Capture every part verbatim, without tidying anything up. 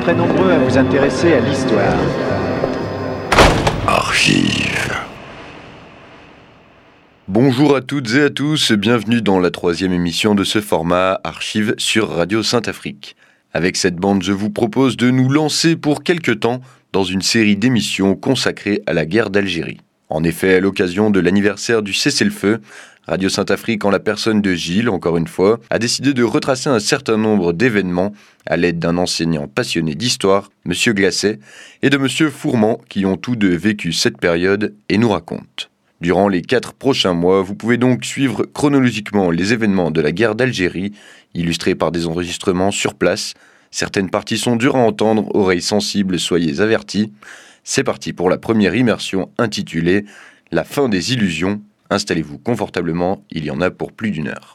très nombreux à vous intéresser à l'histoire. Archives. Bonjour à toutes et à tous, bienvenue dans la troisième émission de ce format Archives sur Radio Sainte-Afrique. Avec cette bande, je vous propose de nous lancer pour quelque temps dans une série d'émissions consacrées à la guerre d'Algérie. En effet, à l'occasion de l'anniversaire du cessez-le-feu, Radio Sainte-Afrique, en la personne de Gilles, encore une fois, a décidé de retracer un certain nombre d'événements à l'aide d'un enseignant passionné d'histoire, Monsieur Glacet, et de Monsieur Fourmand, qui ont tous deux vécu cette période et nous racontent. Durant les quatre prochains mois, vous pouvez donc suivre chronologiquement les événements de la guerre d'Algérie, illustrés par des enregistrements sur place. Certaines parties sont dures à entendre, oreilles sensibles, soyez avertis. C'est parti pour la première immersion intitulée « La fin des illusions ». Installez-vous confortablement, il y en a pour plus d'une heure.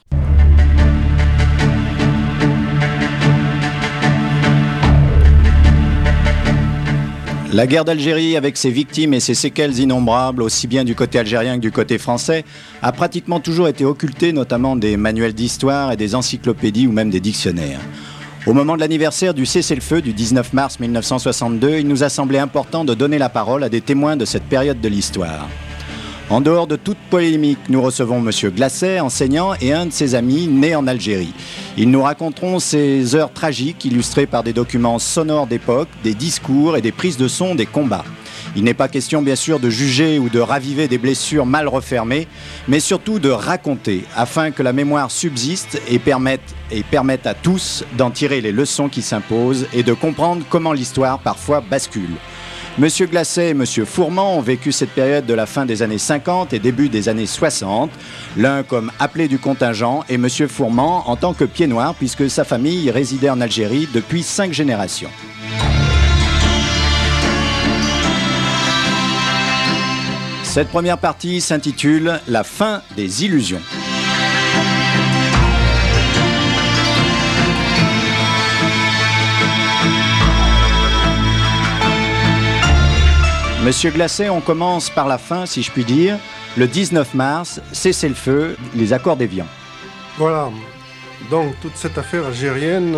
La guerre d'Algérie, avec ses victimes et ses séquelles innombrables, aussi bien du côté algérien que du côté français, a pratiquement toujours été occultée, notamment des manuels d'histoire et des encyclopédies ou même des dictionnaires. Au moment de l'anniversaire du cessez-le-feu du dix-neuf mars mille neuf cent soixante-deux, il nous a semblé important de donner la parole à des témoins de cette période de l'histoire. En dehors de toute polémique, nous recevons Monsieur Glacet, enseignant, et un de ses amis né en Algérie. Ils nous raconteront ces heures tragiques illustrées par des documents sonores d'époque, des discours et des prises de son des combats. Il n'est pas question bien sûr de juger ou de raviver des blessures mal refermées, mais surtout de raconter, afin que la mémoire subsiste et permette, et permette à tous d'en tirer les leçons qui s'imposent et de comprendre comment l'histoire parfois bascule. Monsieur Glacet et Monsieur Fourmand ont vécu cette période de la fin des années cinquante et début des années soixante, l'un comme appelé du contingent et Monsieur Fourmand en tant que pied noir puisque sa famille résidait en Algérie depuis cinq générations. Cette première partie s'intitule « La fin des illusions ». Monsieur Glacet, on commence par la fin, si je puis dire. Le dix-neuf mars, cessez-le-feu, les accords d'Évian. Voilà. Donc, toute cette affaire algérienne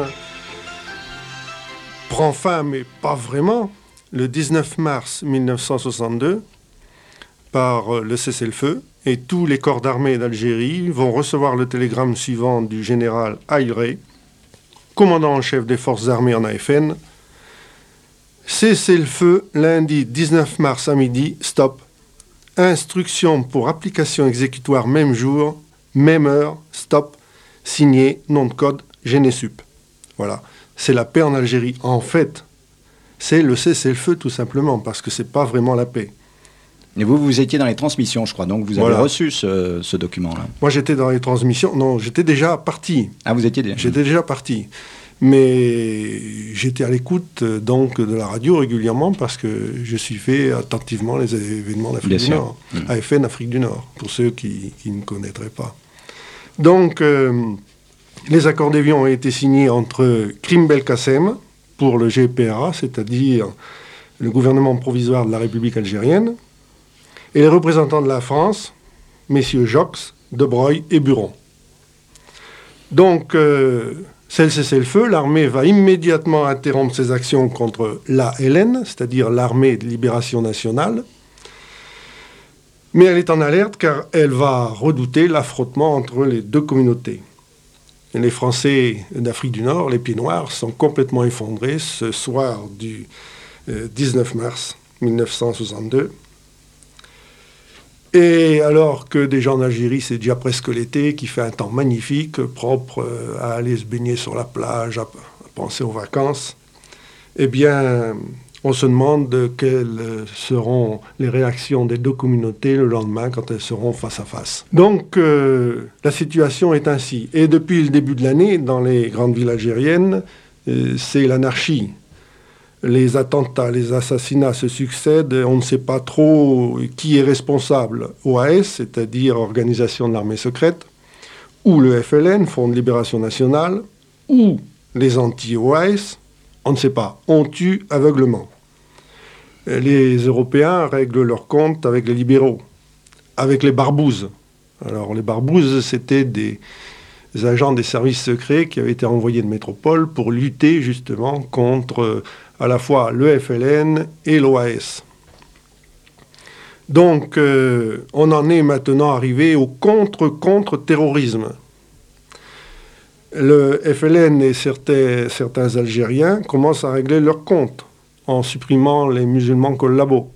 prend fin, mais pas vraiment, le dix-neuf mars mille neuf cent soixante-deux, par le cessez-le-feu. Et tous les corps d'armée d'Algérie vont recevoir le télégramme suivant du général Aïré, commandant en chef des forces armées en A F N. Cessez-le-feu, lundi dix-neuf mars à midi, stop. Instruction pour application exécutoire même jour, même heure, stop. Signé, nom de code, Génésup. Voilà, c'est la paix en Algérie. En fait, c'est le cessez-le-feu tout simplement, parce que c'est pas vraiment la paix. Et vous, vous étiez dans les transmissions, je crois, donc vous avez voilà. reçu ce, ce document-là. Moi, j'étais dans les transmissions, non, j'étais déjà parti. Ah, vous étiez déjà J'étais déjà parti. Mais j'étais à l'écoute donc de la radio régulièrement parce que je suivais attentivement les événements d'Afrique Bien du sûr. Nord. Mmh. A F N Afrique du Nord, pour ceux qui, qui ne connaîtraient pas. Donc, euh, les accords d'Évian ont été signés entre Krim Belkacem pour le G P R A, c'est-à-dire le gouvernement provisoire de la République algérienne, et les représentants de la France, messieurs Jox, De Broglie et Buron. Donc, euh, c'est le cessez-le-feu, l'armée va immédiatement interrompre ses actions contre l'A L N, c'est-à-dire l'armée de libération nationale, mais elle est en alerte car elle va redouter l'affrontement entre les deux communautés. Et les Français d'Afrique du Nord, les pieds noirs, sont complètement effondrés ce soir du euh, dix-neuf mars mille neuf cent soixante-deux. Et alors que déjà en Algérie, c'est déjà presque l'été, qu'il fait un temps magnifique, propre à aller se baigner sur la plage, à, à penser aux vacances, eh bien, on se demande quelles seront les réactions des deux communautés le lendemain quand elles seront face à face. Donc, euh, la situation est ainsi. Et depuis le début de l'année, dans les grandes villes algériennes, euh, c'est l'anarchie. Les attentats, les assassinats se succèdent, on ne sait pas trop qui est responsable. O A S, c'est-à-dire Organisation de l'armée secrète, ou le F L N, Front de libération nationale, ou les anti-O A S, on ne sait pas. On tue aveuglement. Les Européens règlent leur compte avec les libéraux, avec les barbouzes. Alors les barbouzes, c'était des agents des services secrets qui avaient été envoyés de métropole pour lutter justement contre à la fois le F L N et l'O A S. Donc, euh, on en est maintenant arrivé au contre-contre-terrorisme. Le F L N et certains, certains Algériens commencent à régler leur compte en supprimant les musulmans collabos.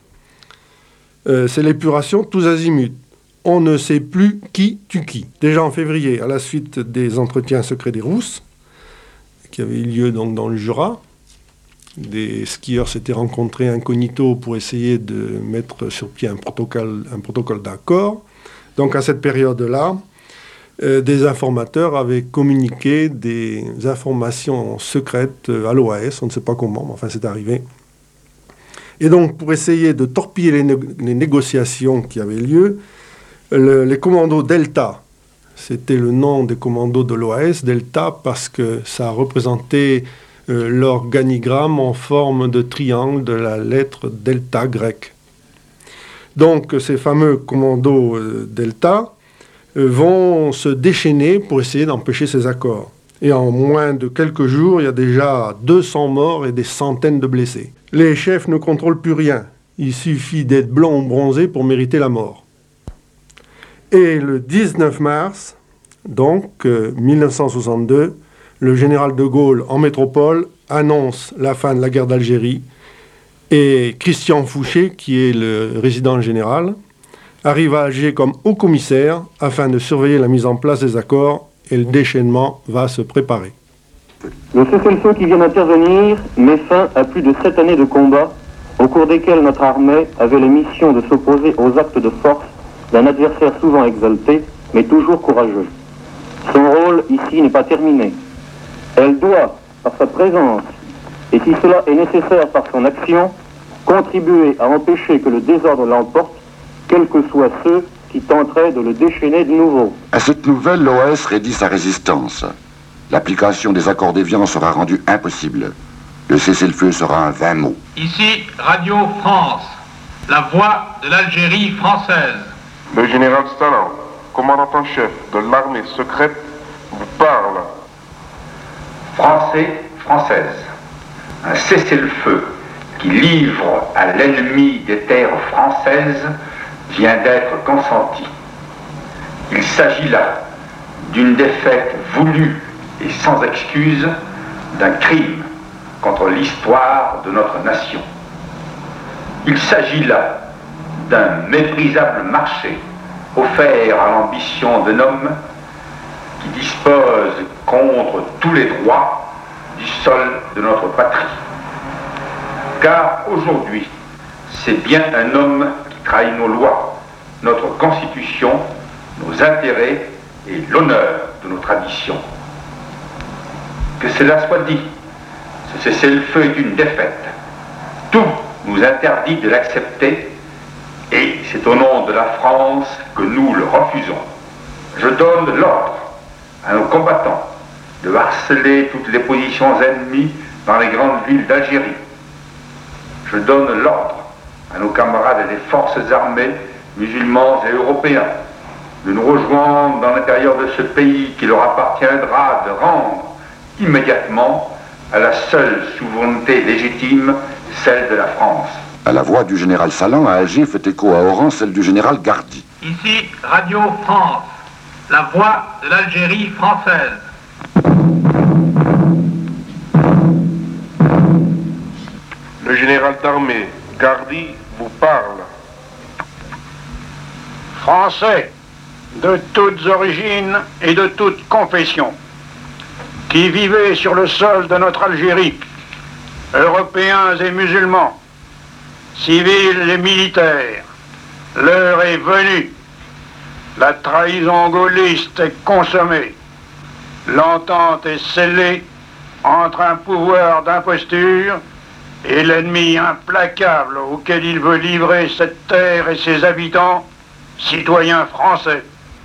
Euh, c'est l'épuration tous azimuts. On ne sait plus qui tue qui. Déjà en février, à la suite des entretiens secrets des Rousses, qui avaient eu lieu donc dans le Jura, des skieurs s'étaient rencontrés incognito pour essayer de mettre sur pied un protocole, un protocole d'accord. Donc à cette période-là, euh, des informateurs avaient communiqué des informations secrètes à l'O A S, on ne sait pas comment, mais enfin c'est arrivé. Et donc pour essayer de torpiller les, né- les négociations qui avaient lieu, le, les commandos Delta, c'était le nom des commandos de l'O A S, Delta, parce que ça représentait euh, l'organigramme en forme de triangle de la lettre delta grecque. Donc ces fameux commandos euh, Delta euh, vont se déchaîner pour essayer d'empêcher ces accords. Et en moins de quelques jours, il y a déjà deux cents morts et des centaines de blessés. Les chefs ne contrôlent plus rien. Il suffit d'être blanc ou bronzé pour mériter la mort. Et le dix-neuf mars, donc euh, mille neuf cent soixante-deux, le général de Gaulle, en métropole, annonce la fin de la guerre d'Algérie. Et Christian Fouché, qui est le résident général, arrive à agir comme haut commissaire afin de surveiller la mise en place des accords, et le déchaînement va se préparer. Le cessez-le-feu qui vient d'intervenir met fin à plus de sept années de combats, au cours desquels notre armée avait la mission de s'opposer aux actes de force d'un adversaire souvent exalté, mais toujours courageux. Son rôle ici n'est pas terminé. Elle doit, par sa présence, et si cela est nécessaire par son action, contribuer à empêcher que le désordre l'emporte, quels que soient ceux qui tenteraient de le déchaîner de nouveau. À cette nouvelle, l'O A S raidit sa résistance. L'application des accords d'Évian sera rendue impossible. Le cessez-le-feu sera un vain mot. Ici, Radio France, la voix de l'Algérie française. Le général Stalin, commandant en chef de l'armée secrète, vous parle. Français, Françaises, un cessez-le-feu qui livre à l'ennemi des terres françaises vient d'être consenti. Il s'agit là d'une défaite voulue et sans excuse, d'un crime contre l'histoire de notre nation. Il s'agit là d'un méprisable marché offert à l'ambition d'un homme qui dispose contre tous les droits du sol de notre patrie. Car aujourd'hui, c'est bien un homme qui trahit nos lois, notre constitution, nos intérêts et l'honneur de nos traditions. Que cela soit dit, ce cessez-le-feu est une défaite. Tout nous interdit de l'accepter et c'est au nom de la France que nous le refusons. Je donne l'ordre à nos combattants de harceler toutes les positions ennemies dans les grandes villes d'Algérie. Je donne l'ordre à nos camarades des forces armées, musulmans et européens, de nous rejoindre dans l'intérieur de ce pays qui leur appartiendra de rendre immédiatement à la seule souveraineté légitime, celle de la France. À la voix du général Salan, à Alger, fait écho à Oran celle du général Gardi. Ici, Radio France, la voix de l'Algérie française. Le général d'armée Gardi vous parle. Français de toutes origines et de toutes confessions, qui vivaient sur le sol de notre Algérie, Européens et musulmans, civils et militaires, l'heure est venue. La trahison gaulliste est consommée. L'entente est scellée entre un pouvoir d'imposture et l'ennemi implacable auquel il veut livrer cette terre et ses habitants, citoyens français.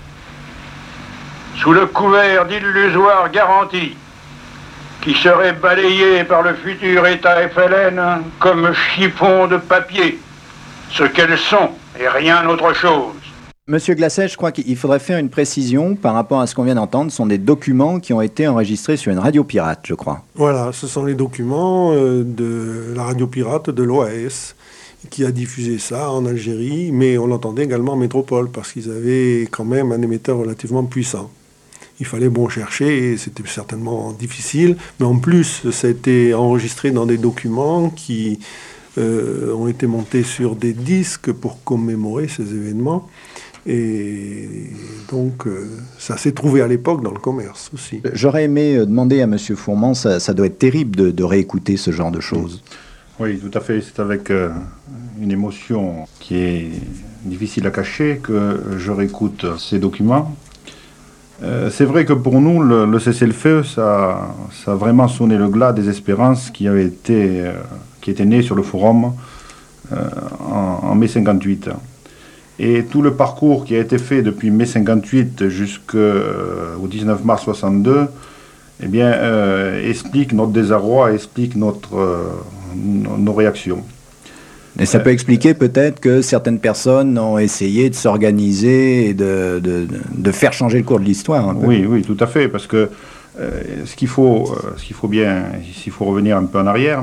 Sous le couvert d'illusoires garanties qui seraient balayées par le futur État F L N comme chiffons de papier, ce qu'elles sont et rien autre chose. Monsieur Glasset, je crois qu'il faudrait faire une précision par rapport à ce qu'on vient d'entendre. Ce sont des documents qui ont été enregistrés sur une radio pirate, je crois. Voilà, ce sont les documents euh, de la radio pirate de l'O A S qui a diffusé ça en Algérie, mais on l'entendait également en métropole parce qu'ils avaient quand même un émetteur relativement puissant. Il fallait bon chercher, et c'était certainement difficile, mais en plus, ça a été enregistré dans des documents qui euh, ont été montés sur des disques pour commémorer ces événements. Et donc, euh, ça s'est trouvé à l'époque dans le commerce aussi. J'aurais aimé demander à M. Fourmand, ça, ça doit être terrible de, de réécouter ce genre de choses. Oui, tout à fait. C'est avec euh, une émotion qui est difficile à cacher que je réécoute ces documents. Euh, c'est vrai que pour nous, le, le cessez-le-feu, ça, ça a vraiment sonné le glas des espérances qui avaient été, euh, qui étaient nées sur le forum euh, en, en mai cinquante-huit. Et tout le parcours qui a été fait depuis mai cinquante-huit jusqu'au dix-neuf mars soixante-deux, eh bien, euh, explique notre désarroi, explique notre, euh, nos réactions. Et ça peut expliquer peut-être que certaines personnes ont essayé de s'organiser et de, de, de faire changer le cours de l'histoire. Un peu. Oui, oui, tout à fait, parce que euh, ce qu'il faut, euh, ce qu'il faut bien, s'il faut revenir un peu en arrière,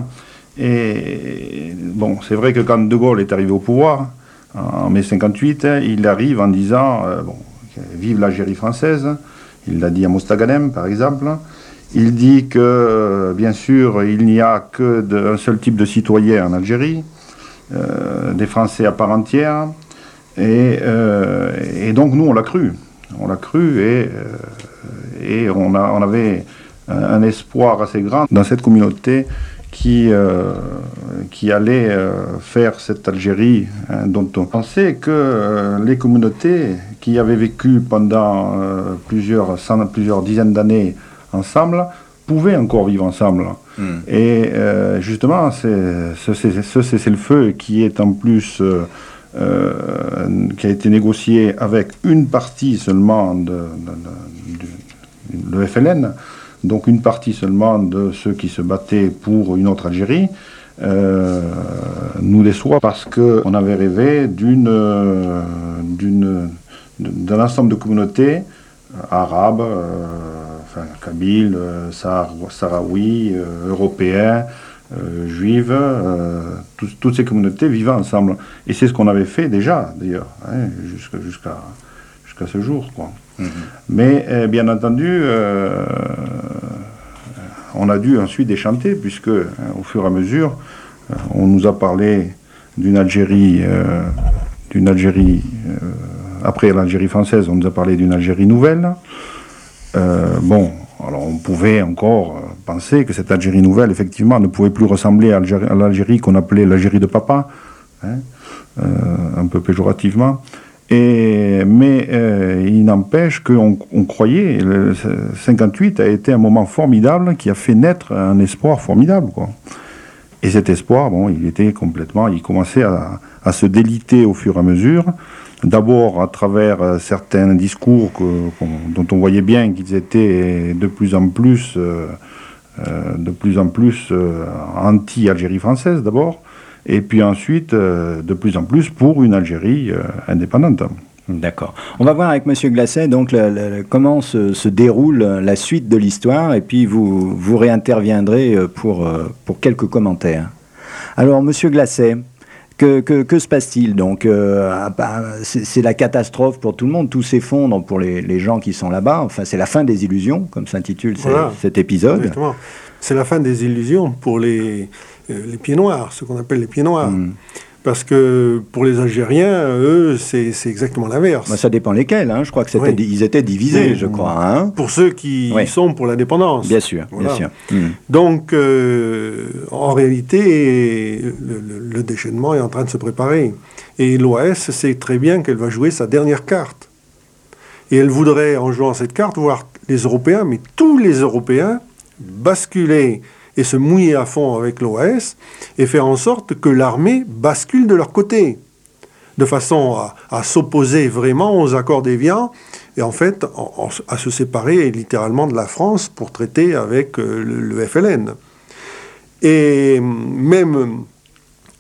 et bon, c'est vrai que quand De Gaulle est arrivé au pouvoir, en mai cinquante-huit, il arrive en disant euh, bon, vive l'Algérie française. Il l'a dit à Mostaganem, par exemple. Il dit que, euh, bien sûr, il n'y a que de, un seul type de citoyen en Algérie, euh, des Français à part entière. Et, euh, et donc, nous, on l'a cru. On l'a cru et, euh, et on, a, on avait un, un espoir assez grand dans cette communauté qui, euh, qui allait euh, faire cette Algérie hein, dont on pensait que euh, les communautés qui avaient vécu pendant euh, plusieurs, cent, plusieurs dizaines d'années ensemble pouvaient encore vivre ensemble. Mm. Et euh, justement, c'est, ce, ce cessez-le-feu qui est en plus, euh, euh, qui a été négocié avec une partie seulement de, de, de, de, de F L N, donc une partie seulement de ceux qui se battaient pour une autre Algérie, euh, nous déçoit parce qu'on avait rêvé d'une, euh, d'une, d'un ensemble de communautés euh, arabes, euh, enfin, kabyles, euh, sahraouis, euh, européens, euh, juives, euh, tout, toutes ces communautés vivant ensemble. Et c'est ce qu'on avait fait déjà, d'ailleurs, hein, jusqu'à, jusqu'à, jusqu'à ce jour, quoi. Mmh. Mais euh, bien entendu, euh, on a dû ensuite déchanter, puisque hein, au fur et à mesure, euh, on nous a parlé d'une Algérie, euh, d'une Algérie euh, après l'Algérie française, on nous a parlé d'une Algérie nouvelle. Euh, bon, alors on pouvait encore penser que cette Algérie nouvelle, effectivement, ne pouvait plus ressembler à, Algérie, à l'Algérie qu'on appelait l'Algérie de papa, hein, euh, un peu péjorativement. Et, mais euh, il n'empêche qu'on on croyait, le cinquante-huit a été un moment formidable qui a fait naître un espoir formidable, quoi. Et cet espoir, bon, il était complètement, il commençait à, à se déliter au fur et à mesure, d'abord à travers euh, certains discours que, dont on voyait bien qu'ils étaient de plus en plus, euh, euh, de plus en plus euh, anti-Algérie française d'abord, et puis ensuite, euh, de plus en plus, pour une Algérie euh, indépendante. D'accord. On va voir avec M. Glasset donc, le, le, comment se, se déroule la suite de l'histoire, et puis vous, vous réinterviendrez pour, pour quelques commentaires. Alors, M. Glasset, que, que, que se passe-t-il donc euh, c'est, c'est la catastrophe pour tout le monde, tout s'effondre pour les, les gens qui sont là-bas, enfin c'est la fin des illusions, comme s'intitule voilà. cet épisode. Exactement. C'est la fin des illusions pour les... les pieds noirs, ce qu'on appelle les pieds noirs. Mmh. Parce que pour les Algériens, eux, c'est, c'est exactement l'inverse. Bah, ça dépend lesquels, hein. Je crois qu'ils oui. étaient divisés, oui. je crois. Hein. Pour ceux qui oui. sont pour l'indépendance. Bien sûr, voilà. bien sûr. Mmh. Donc, euh, en réalité, le, le, le déchaînement est en train de se préparer. Et l'O A S sait très bien qu'elle va jouer sa dernière carte. Et elle voudrait, en jouant cette carte, voir les Européens, mais tous les Européens, basculer et se mouiller à fond avec l'O A S, et faire en sorte que l'armée bascule de leur côté, de façon à, à s'opposer vraiment aux accords d'Évian, et en fait en, en, à se séparer littéralement de la France pour traiter avec euh, le, le F L N. Et même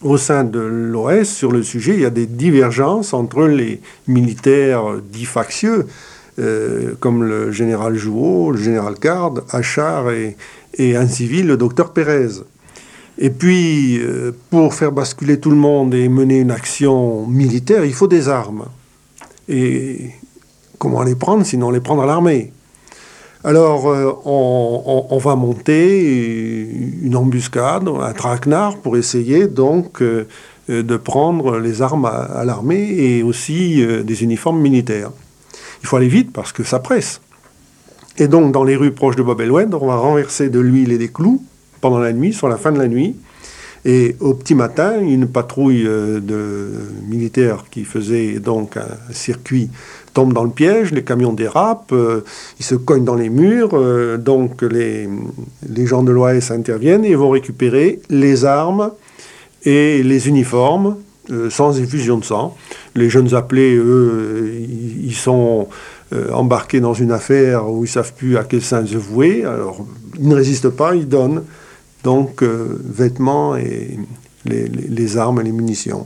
au sein de l'O A S, sur le sujet, il y a des divergences entre les militaires dits factieux, euh, comme le général Jouot, le général Card, Achard et, et un civil, le docteur Pérez. Et puis, euh, pour faire basculer tout le monde et mener une action militaire, il faut des armes. Et comment les prendre, sinon les prendre à l'armée? Alors, euh, on, on, on va monter une embuscade, un traquenard, pour essayer donc euh, de prendre les armes à, à l'armée et aussi euh, des uniformes militaires. Il faut aller vite parce que ça presse. Et donc, dans les rues proches de Bab el-Oued, on va renverser de l'huile et des clous pendant la nuit, sur la fin de la nuit. Et au petit matin, une patrouille euh, de militaires qui faisait donc un circuit tombe dans le piège, les camions dérapent, euh, ils se cognent dans les murs, euh, donc les, les gens de l'O A S interviennent et vont récupérer les armes et les uniformes euh, sans effusion de sang. Les jeunes appelés, eux, ils, ils sont euh, embarqués dans une affaire où ils ne savent plus à quel sein se vouer, alors ils ne résistent pas, ils donnent donc euh, vêtements et les, les, les armes et les munitions.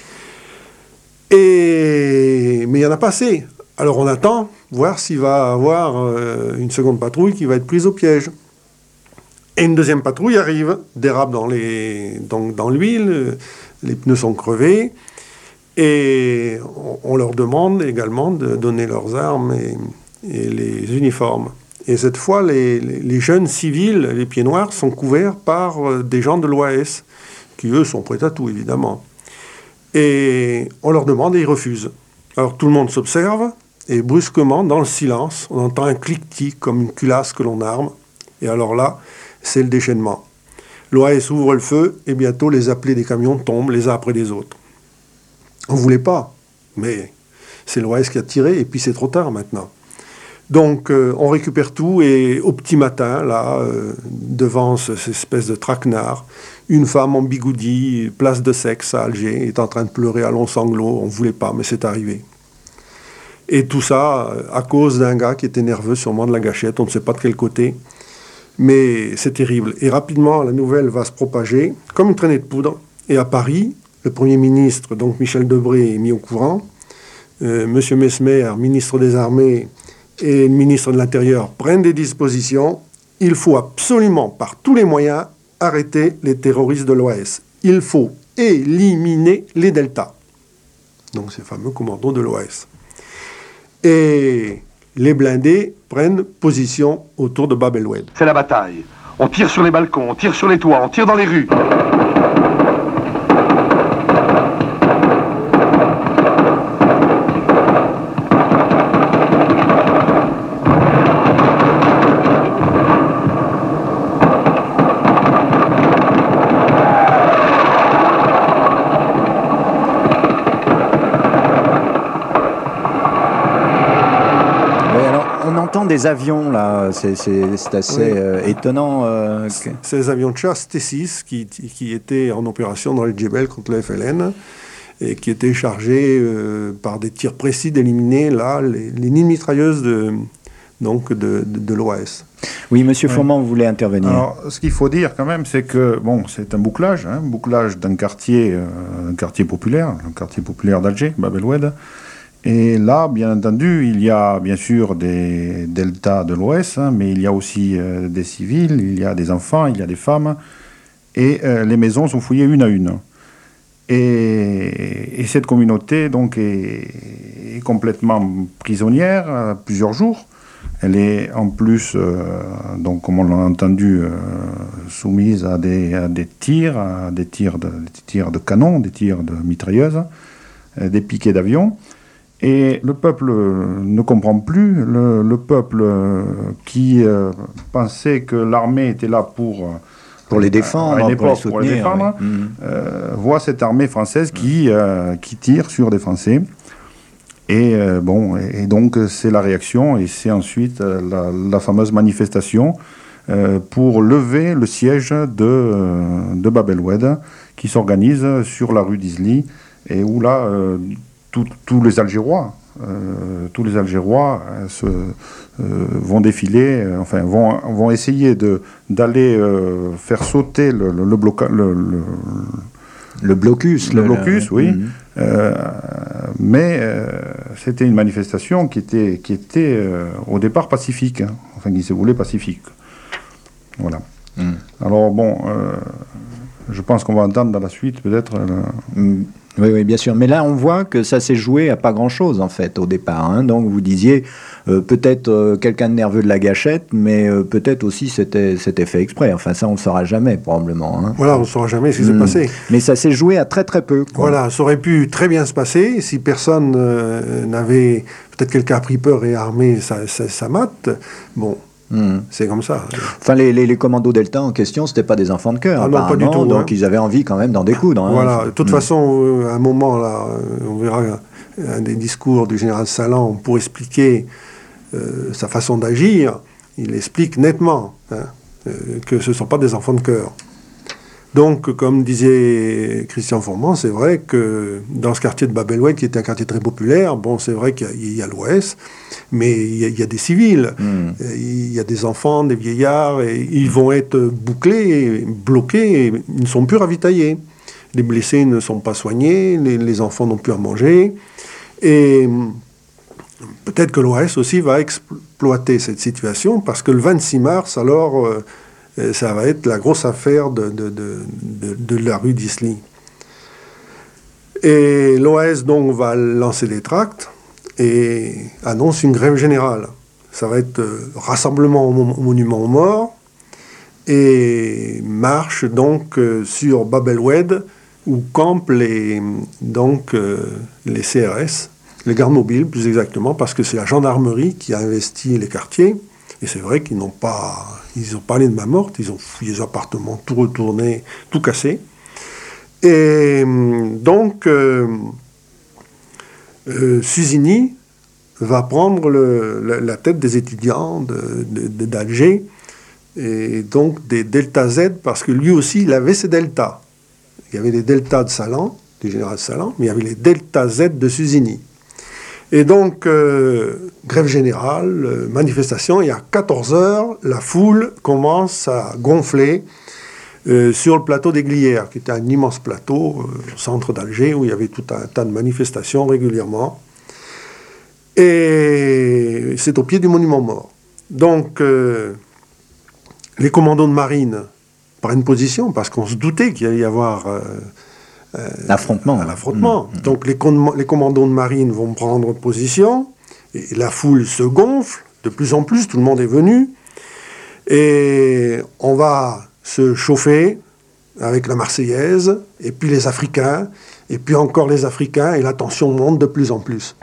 Et... Mais il n'y en a pas assez. Alors on attend, voir s'il va y avoir euh, une seconde patrouille qui va être prise au piège. Et une deuxième patrouille arrive, dérape dans, les, donc dans l'huile, les pneus sont crevés, et on, on leur demande également de donner leurs armes et, et les uniformes. Et cette fois, les, les, les jeunes civils, les pieds noirs, sont couverts par euh, des gens de l'O A S, qui eux sont prêts à tout évidemment. Et on leur demande et ils refusent. Alors tout le monde s'observe, et brusquement, dans le silence, on entend un cliquetis comme une culasse que l'on arme. Et alors là, c'est le déchaînement. L'O A S ouvre le feu, et bientôt les appelés des camions tombent les uns après les autres. On ne voulait pas, mais c'est l'O A S qui a tiré, et puis c'est trop tard maintenant. Donc euh, on récupère tout, et au petit matin, là, euh, devant ce, cette espèce de traquenard, une femme en bigoudi, place de Sexe à Alger, est en train de pleurer à longs sanglots. On ne voulait pas, mais c'est arrivé. Et tout ça à cause d'un gars qui était nerveux, sûrement de la gâchette, on ne sait pas de quel côté. Mais c'est terrible. Et rapidement, la nouvelle va se propager comme une traînée de poudre. Et à Paris, le Premier ministre, donc Michel Debré, est mis au courant. Euh, Monsieur Mesmer, ministre des Armées, et le ministre de l'Intérieur prennent des dispositions. Il faut absolument, par tous les moyens, arrêter les terroristes de l'O A S. Il faut éliminer les Deltas. Donc ces fameux commandos de l'O A S. Et les blindés prennent position autour de Bab el-Oued. C'est la bataille. On tire sur les balcons, on tire sur les toits, on tire dans les rues. Des avions là, c'est, c'est, c'est assez oui. euh, étonnant. Euh, que... C'est les avions de chasse T six qui, qui étaient en opération dans les Djebel contre le F L N et qui étaient chargés euh, par des tirs précis d'éliminer là les, les lignes mitrailleuses de, donc de, de, de l'O A S. Oui, Monsieur oui. Fourment, vous voulez intervenir. Alors, ce qu'il faut dire quand même, c'est que bon, c'est un bouclage, hein, bouclage d'un quartier, euh, un quartier populaire, un quartier populaire d'Alger, Bab el-Oued. Et là, bien entendu, il y a bien sûr des deltas de l'O S, hein, mais il y a aussi euh, des civils, il y a des enfants, il y a des femmes, et euh, les maisons sont fouillées une à une. Et, et cette communauté donc est, est complètement prisonnière à plusieurs jours. Elle est en plus, euh, donc comme on l'a entendu, euh, soumise à des, à des tirs, à des tirs de, des tirs de canon, des tirs de mitrailleuses, euh, des piquets d'avion. Et le peuple ne comprend plus, le, le peuple qui euh, pensait que l'armée était là pour, pour les défendre, à une époque, pour les soutenir, pour les défendre, oui. mmh. euh, voit cette armée française qui, euh, qui tire sur des Français. Et, euh, bon, et, et donc c'est la réaction, et c'est ensuite euh, la, la fameuse manifestation euh, pour lever le siège de, de Bab el-Oued qui s'organise sur la rue d'Isli, et où là... Euh, tous les Algérois, euh, tous les Algérois euh, se, euh, vont défiler, euh, enfin vont, vont essayer de, d'aller euh, faire sauter le, le, le, bloca- le, le, Le blocus. Le, le blocus, le... oui. Mmh. Euh, mais euh, c'était une manifestation qui était, qui était euh, au départ pacifique, hein, enfin qui se voulait pacifique. Voilà. Mmh. Alors bon, euh, je pense qu'on va entendre dans la suite peut-être... Euh, mmh. Oui, oui, bien sûr. Mais là, on voit que ça s'est joué à pas grand-chose, en fait, au départ. Hein. Donc, vous disiez, euh, peut-être euh, quelqu'un de nerveux de la gâchette, mais euh, peut-être aussi c'était, c'était fait exprès. Enfin, ça, on ne le saura jamais, probablement. Hein. Voilà, on ne saura jamais ce qui mmh. s'est passé. Mais ça s'est joué à très, très peu. Quoi. Voilà, ça aurait pu très bien se passer si personne euh, n'avait... Peut-être quelqu'un a pris peur et armé sa, sa, sa matte. Bon... Mmh. C'est comme ça. Enfin, les, les, les commandos Delta en question, c'était pas des enfants de cœur, ah non, pas du tout, donc hein. Ils avaient envie quand même d'en découdre. Hein. Voilà. De toute mmh. façon, à un moment là, on verra un des discours du général Salan pour expliquer euh, sa façon d'agir. Il explique nettement hein, euh, que ce ne sont pas des enfants de cœur. Donc, comme disait Christian Fourmand, c'est vrai que dans ce quartier de Bab el-Oued, qui était un quartier très populaire, bon, c'est vrai qu'il y a, il y a l'O S, mais il y a, il y a des civils, mmh. il y a des enfants, des vieillards, et ils vont être bouclés, bloqués, ils ne sont plus ravitaillés. Les blessés ne sont pas soignés, les, les enfants n'ont plus à manger, et peut-être que l'O S aussi va exploiter cette situation, parce que le vingt-six mars, alors... Euh, ça va être la grosse affaire de, de, de, de, de la rue d'Isly. Et l'O S donc va lancer des tracts et annonce une grève générale. Ça va être euh, rassemblement au, au monument aux morts et marche donc euh, sur Bab el-Oued où campent les, donc, euh, les C R S, les gardes mobiles plus exactement, parce que c'est la gendarmerie qui a investi les quartiers. Et c'est vrai qu'ils n'ont pas, ils ont parlé de ma morte, ils ont fouillé les appartements, tout retourné, tout cassé. Et donc, euh, euh, Suzini va prendre le, la, la tête des étudiants de, de, de, d'Alger, et donc des Delta Z, parce que lui aussi, il avait ses Deltas. Il y avait les Deltas de Salan, du général Salan, mais il y avait les Delta Z de Suzini. Et donc, euh, grève générale, euh, manifestation, et à quatorze heures, la foule commence à gonfler euh, sur le plateau des Glières, qui était un immense plateau euh, au centre d'Alger, où il y avait tout un tas de manifestations régulièrement. Et c'est au pied du monument mort. Donc, euh, les commandos de marine prennent position, parce qu'on se doutait qu'il allait y avoir... Euh, Euh, l'affrontement. l'affrontement. Mmh. Donc les, com- les commandos de marine vont prendre position, et la foule se gonfle, de plus en plus, tout le monde est venu, et on va se chauffer avec la Marseillaise, et puis les Africains, et puis encore les Africains, et la tension monte de plus en plus.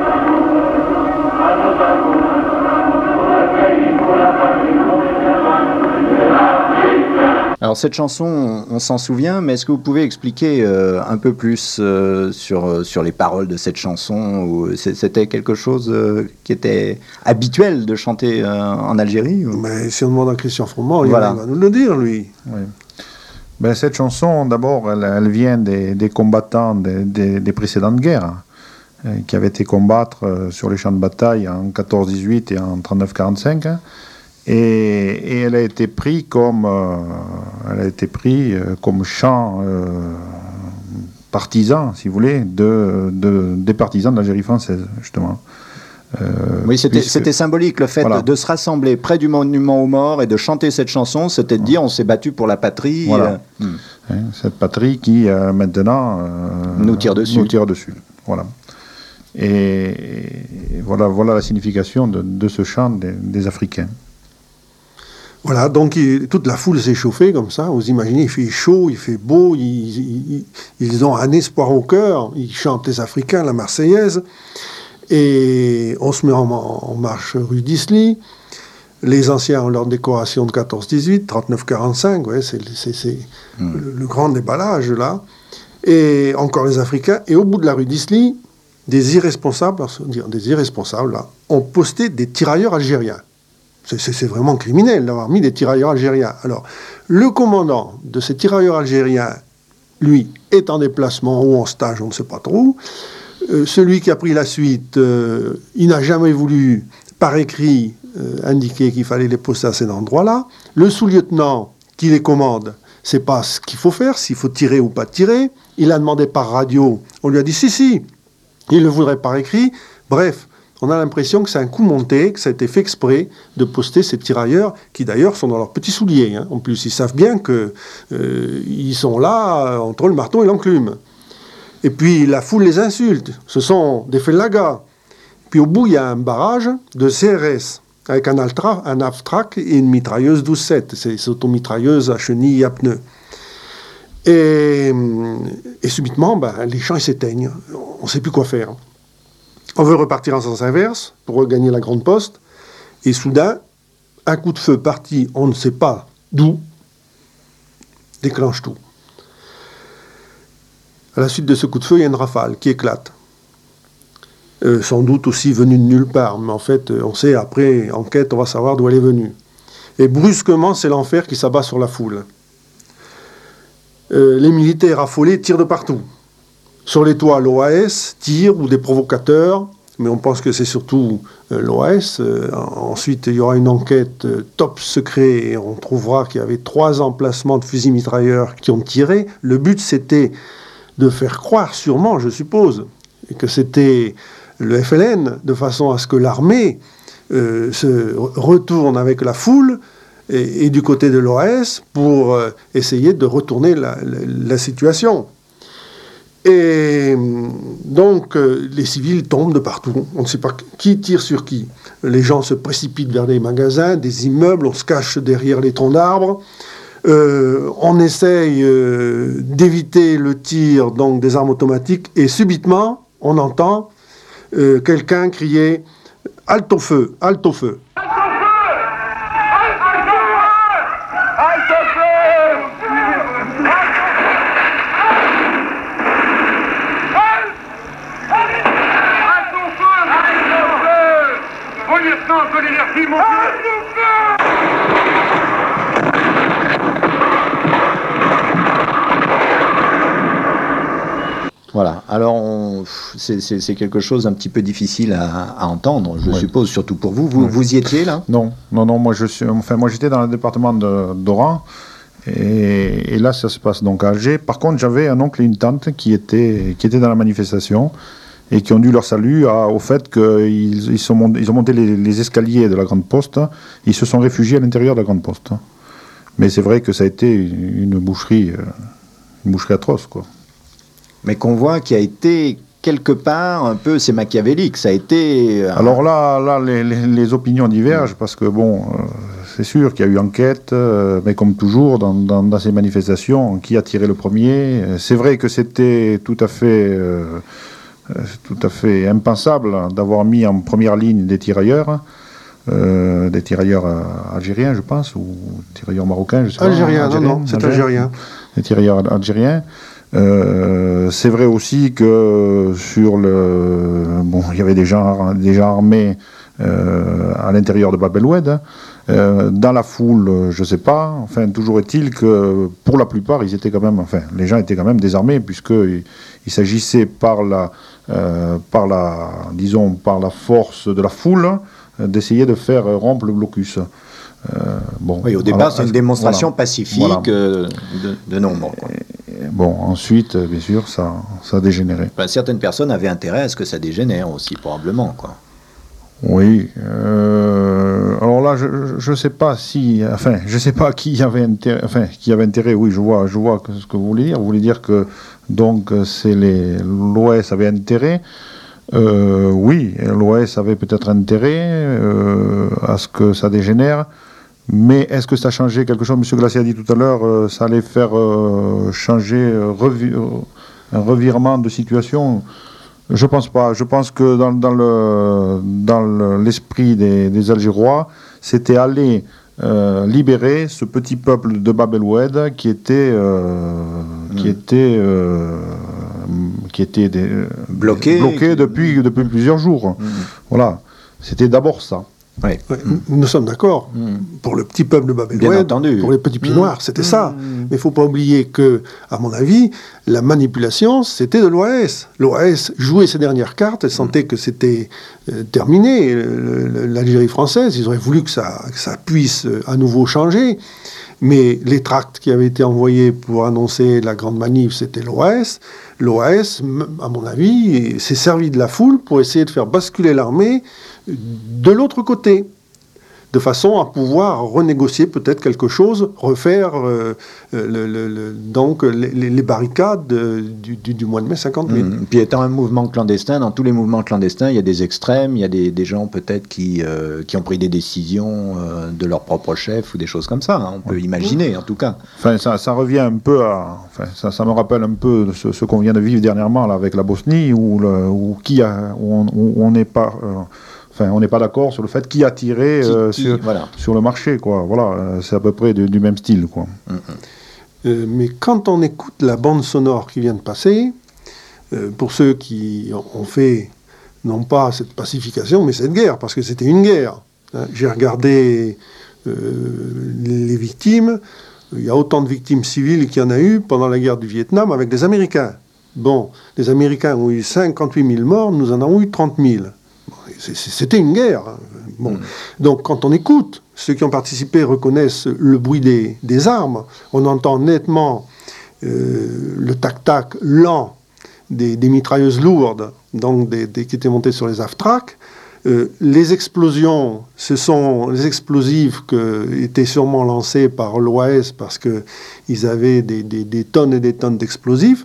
Alors cette chanson, on, on s'en souvient, mais est-ce que vous pouvez expliquer euh, un peu plus euh, sur, sur les paroles de cette chanson ou c'était quelque chose euh, qui était habituel de chanter euh, en Algérie ou... Mais si on demande à Christian Fourmand, voilà. Il va nous le dire, lui. Oui. Ben, cette chanson, d'abord, elle, elle vient des, des combattants des, des, des précédentes guerres, euh, qui avaient été combattre euh, sur les champs de bataille en quatorze dix-huit et en trente-neuf quarante-cinq. Hein. Et, et elle a été prise comme, euh, elle a été prise euh, comme chant euh, partisan, si vous voulez, de, de, des partisans de l'Algérie française, justement. Euh, oui, c'était, puisque, c'était symbolique, le fait voilà. de, de se rassembler près du monument aux morts et de chanter cette chanson, c'était de dire on s'est battu pour la patrie. Voilà. Euh, hmm. hein, cette patrie qui, euh, maintenant, euh, nous tire dessus. Nous tire dessus. Voilà. Et, et voilà, voilà la signification de, de ce chant des, des Africains. Voilà, donc il, toute la foule s'est chauffée comme ça. Vous imaginez, il fait chaud, il fait beau, ils, ils, ils ont un espoir au cœur. Ils chantent les Africains, la Marseillaise. Et on se met en, en marche rue d'Isly. Les anciens ont leur décoration de quatorze dix-huit, trente-neuf quarante-cinq. Ouais, c'est c'est, c'est mmh. le, le grand déballage, là. Et encore les Africains. Et au bout de la rue d'Isly, des irresponsables, des irresponsables, là, ont posté des tirailleurs algériens. C'est, c'est, c'est vraiment criminel d'avoir mis des tirailleurs algériens. Alors, le commandant de ces tirailleurs algériens, lui, est en déplacement ou en stage, on ne sait pas trop. Euh, celui qui a pris la suite, euh, il n'a jamais voulu, par écrit, euh, indiquer qu'il fallait les poster à cet endroit-là. Le sous-lieutenant qui les commande, sait pas ce qu'il faut faire, s'il faut tirer ou pas tirer. Il a demandé par radio, on lui a dit si, si, il le voudrait par écrit. Bref, on a l'impression que c'est un coup monté, que ça a été fait exprès de poster ces tirailleurs, qui d'ailleurs sont dans leurs petits souliers. Hein. En plus, ils savent bien qu'ils euh, sont là, entre le marteau et l'enclume. Et puis, la foule les insulte. Ce sont des fellagas. Puis au bout, il y a un barrage de C R S, avec un, Altra, un Avtrac et une mitrailleuse douze sept. C'est ces automitrailleuses à chenilles et à pneus. Et, et subitement, ben, les champs s'éteignent. On ne sait plus quoi faire. On veut repartir en sens inverse pour regagner la grande poste. Et soudain, un coup de feu parti, on ne sait pas d'où, déclenche tout. À la suite de ce coup de feu, il y a une rafale qui éclate. Euh, sans doute aussi venue de nulle part, mais en fait, on sait, après enquête, on va savoir d'où elle est venue. Et brusquement, c'est l'enfer qui s'abat sur la foule. Euh, les militaires affolés tirent de partout. Sur les toits, l'O A S tire, ou des provocateurs, mais on pense que c'est surtout euh, l'O A S. Euh, ensuite, il y aura une enquête euh, top secret, et on trouvera qu'il y avait trois emplacements de fusils mitrailleurs qui ont tiré. Le but, c'était de faire croire, sûrement, je suppose, que c'était le F L N, de façon à ce que l'armée euh, se retourne avec la foule, et, et du côté de l'O A S, pour euh, essayer de retourner la, la, la situation. Et donc, euh, les civils tombent de partout. On ne sait pas qui tire sur qui. Les gens se précipitent vers les magasins, des immeubles, on se cache derrière les troncs d'arbres. Euh, on essaye euh, d'éviter le tir donc, des armes automatiques, et subitement, on entend euh, quelqu'un crier « Halte au feu, halte au feu !» Voilà, alors on, c'est, c'est, c'est quelque chose un petit peu difficile à, à entendre, je oui. suppose, surtout pour vous. Vous, oui. vous y étiez là ? Non, non, non, moi, je suis, enfin, moi j'étais dans le département de, d'Oran, et, et là ça se passe donc à Alger. Par contre, j'avais un oncle et une tante qui étaient, qui étaient dans la manifestation, et qui ont dû leur salut à, au fait qu'ils ils sont montés, ils ont monté les, les escaliers de la Grande Poste, ils se sont réfugiés à l'intérieur de la Grande Poste. Mais c'est vrai que ça a été une boucherie, une boucherie atroce, quoi. Mais qu'on voit qui a été quelque part un peu, c'est machiavélique, ça a été... Euh... Alors là, là les, les, les opinions divergent, parce que bon, euh, c'est sûr qu'il y a eu enquête, euh, mais comme toujours, dans, dans, dans ces manifestations, qui a tiré le premier ? C'est vrai que c'était tout à fait, euh, tout à fait impensable d'avoir mis en première ligne des tirailleurs, euh, des tirailleurs algériens, je pense, ou tirailleurs marocains, je sais pas. Algériens, non, non, c'est algérien. Des tirailleurs algériens. Euh, c'est vrai aussi que sur le bon, il y avait des gens déjà armés euh, à l'intérieur de Bab el-Oued, euh, dans la foule, je sais pas. Enfin, toujours est-il que pour la plupart, ils étaient quand même, enfin, les gens étaient quand même désarmés, puisque il, il s'agissait par la, euh, par la, disons, par la force de la foule, euh, d'essayer de faire rompre le blocus. Euh, bon, oui, au départ, alors, c'est une démonstration voilà, pacifique voilà. euh, de, de nombre. Quoi. Bon, ensuite, bien sûr, ça, ça a dégénéré. Enfin, certaines personnes avaient intérêt à ce que ça dégénère aussi, probablement, quoi. Oui. Euh, alors là, je ne sais pas si, enfin, je sais pas qui avait intérêt. Enfin, qui avait intérêt. Oui, je vois, je vois ce que vous voulez dire. Vous voulez dire que donc c'est les l'O S avait intérêt. Euh, oui, l'O S avait peut-être intérêt euh, à ce que ça dégénère. Mais est-ce que ça a changé quelque chose ? Monsieur Glacier a dit tout à l'heure, euh, ça allait faire euh, changer euh, revi- euh, un revirement de situation. Je pense pas. Je pense que dans, dans, le, dans le, l'esprit des, des Algérois, c'était aller euh, libérer ce petit peuple de Bab el-Oued qui était, euh, mmh. qui était, euh, qui était des, bloqué, bloqué depuis, depuis plusieurs jours. Mmh. Voilà. C'était d'abord ça. Ouais. Ouais, mmh. Nous sommes d'accord. Mmh. Pour le petit peuple de Bab el-Oued, pour les petits pieds mmh. noirs, c'était mmh. ça. Mais il ne faut pas oublier que, à mon avis, la manipulation, c'était de l'O A S. L'O A S jouait ses dernières cartes, elle sentait mmh. que c'était euh, terminé, le, le, l'Algérie française. Ils auraient voulu que ça, que ça puisse euh, à nouveau changer. Mais les tracts qui avaient été envoyés pour annoncer la grande manif, c'était l'O A S. L'O A S, à mon avis, s'est servi de la foule pour essayer de faire basculer l'armée de l'autre côté, de façon à pouvoir renégocier peut-être quelque chose, refaire euh, le, le, le, donc les, les barricades du, du, du mois de mai cinquante-huit. Mmh. Puis étant un mouvement clandestin, dans tous les mouvements clandestins, il y a des extrêmes, il y a des, des gens peut-être qui, euh, qui ont pris des décisions euh, de leur propre chef ou des choses comme ça, hein, on peut mmh. imaginer en tout cas. Enfin, ça, ça revient un peu à... Enfin, ça, ça me rappelle un peu ce, ce qu'on vient de vivre dernièrement là, avec la Bosnie, où, le, où, qui a, où on n'est pas... Euh, Enfin, on n'est pas d'accord sur le fait qui a tiré euh, qui, qui, sur, voilà. sur le marché, quoi. Voilà, euh, c'est à peu près de, du même style, quoi. Mm-hmm. Euh, mais quand on écoute la bande sonore qui vient de passer, euh, pour ceux qui ont fait, non pas cette pacification, mais cette guerre, parce que c'était une guerre. Hein. J'ai regardé euh, les victimes. Il y a autant de victimes civiles qu'il y en a eu pendant la guerre du Vietnam avec les Américains. Bon, les Américains ont eu cinquante-huit mille morts, nous en avons eu trente mille. C'était une guerre. Bon. Mmh. Donc, quand on écoute, ceux qui ont participé reconnaissent le bruit des, des armes. On entend nettement euh, le tac-tac lent des, des mitrailleuses lourdes, donc des, des, qui étaient montées sur les AFTRAC. Euh, les explosions, ce sont les explosifs qui étaient sûrement lancés par l'O A S parce qu'ils avaient des, des, des tonnes et des tonnes d'explosifs.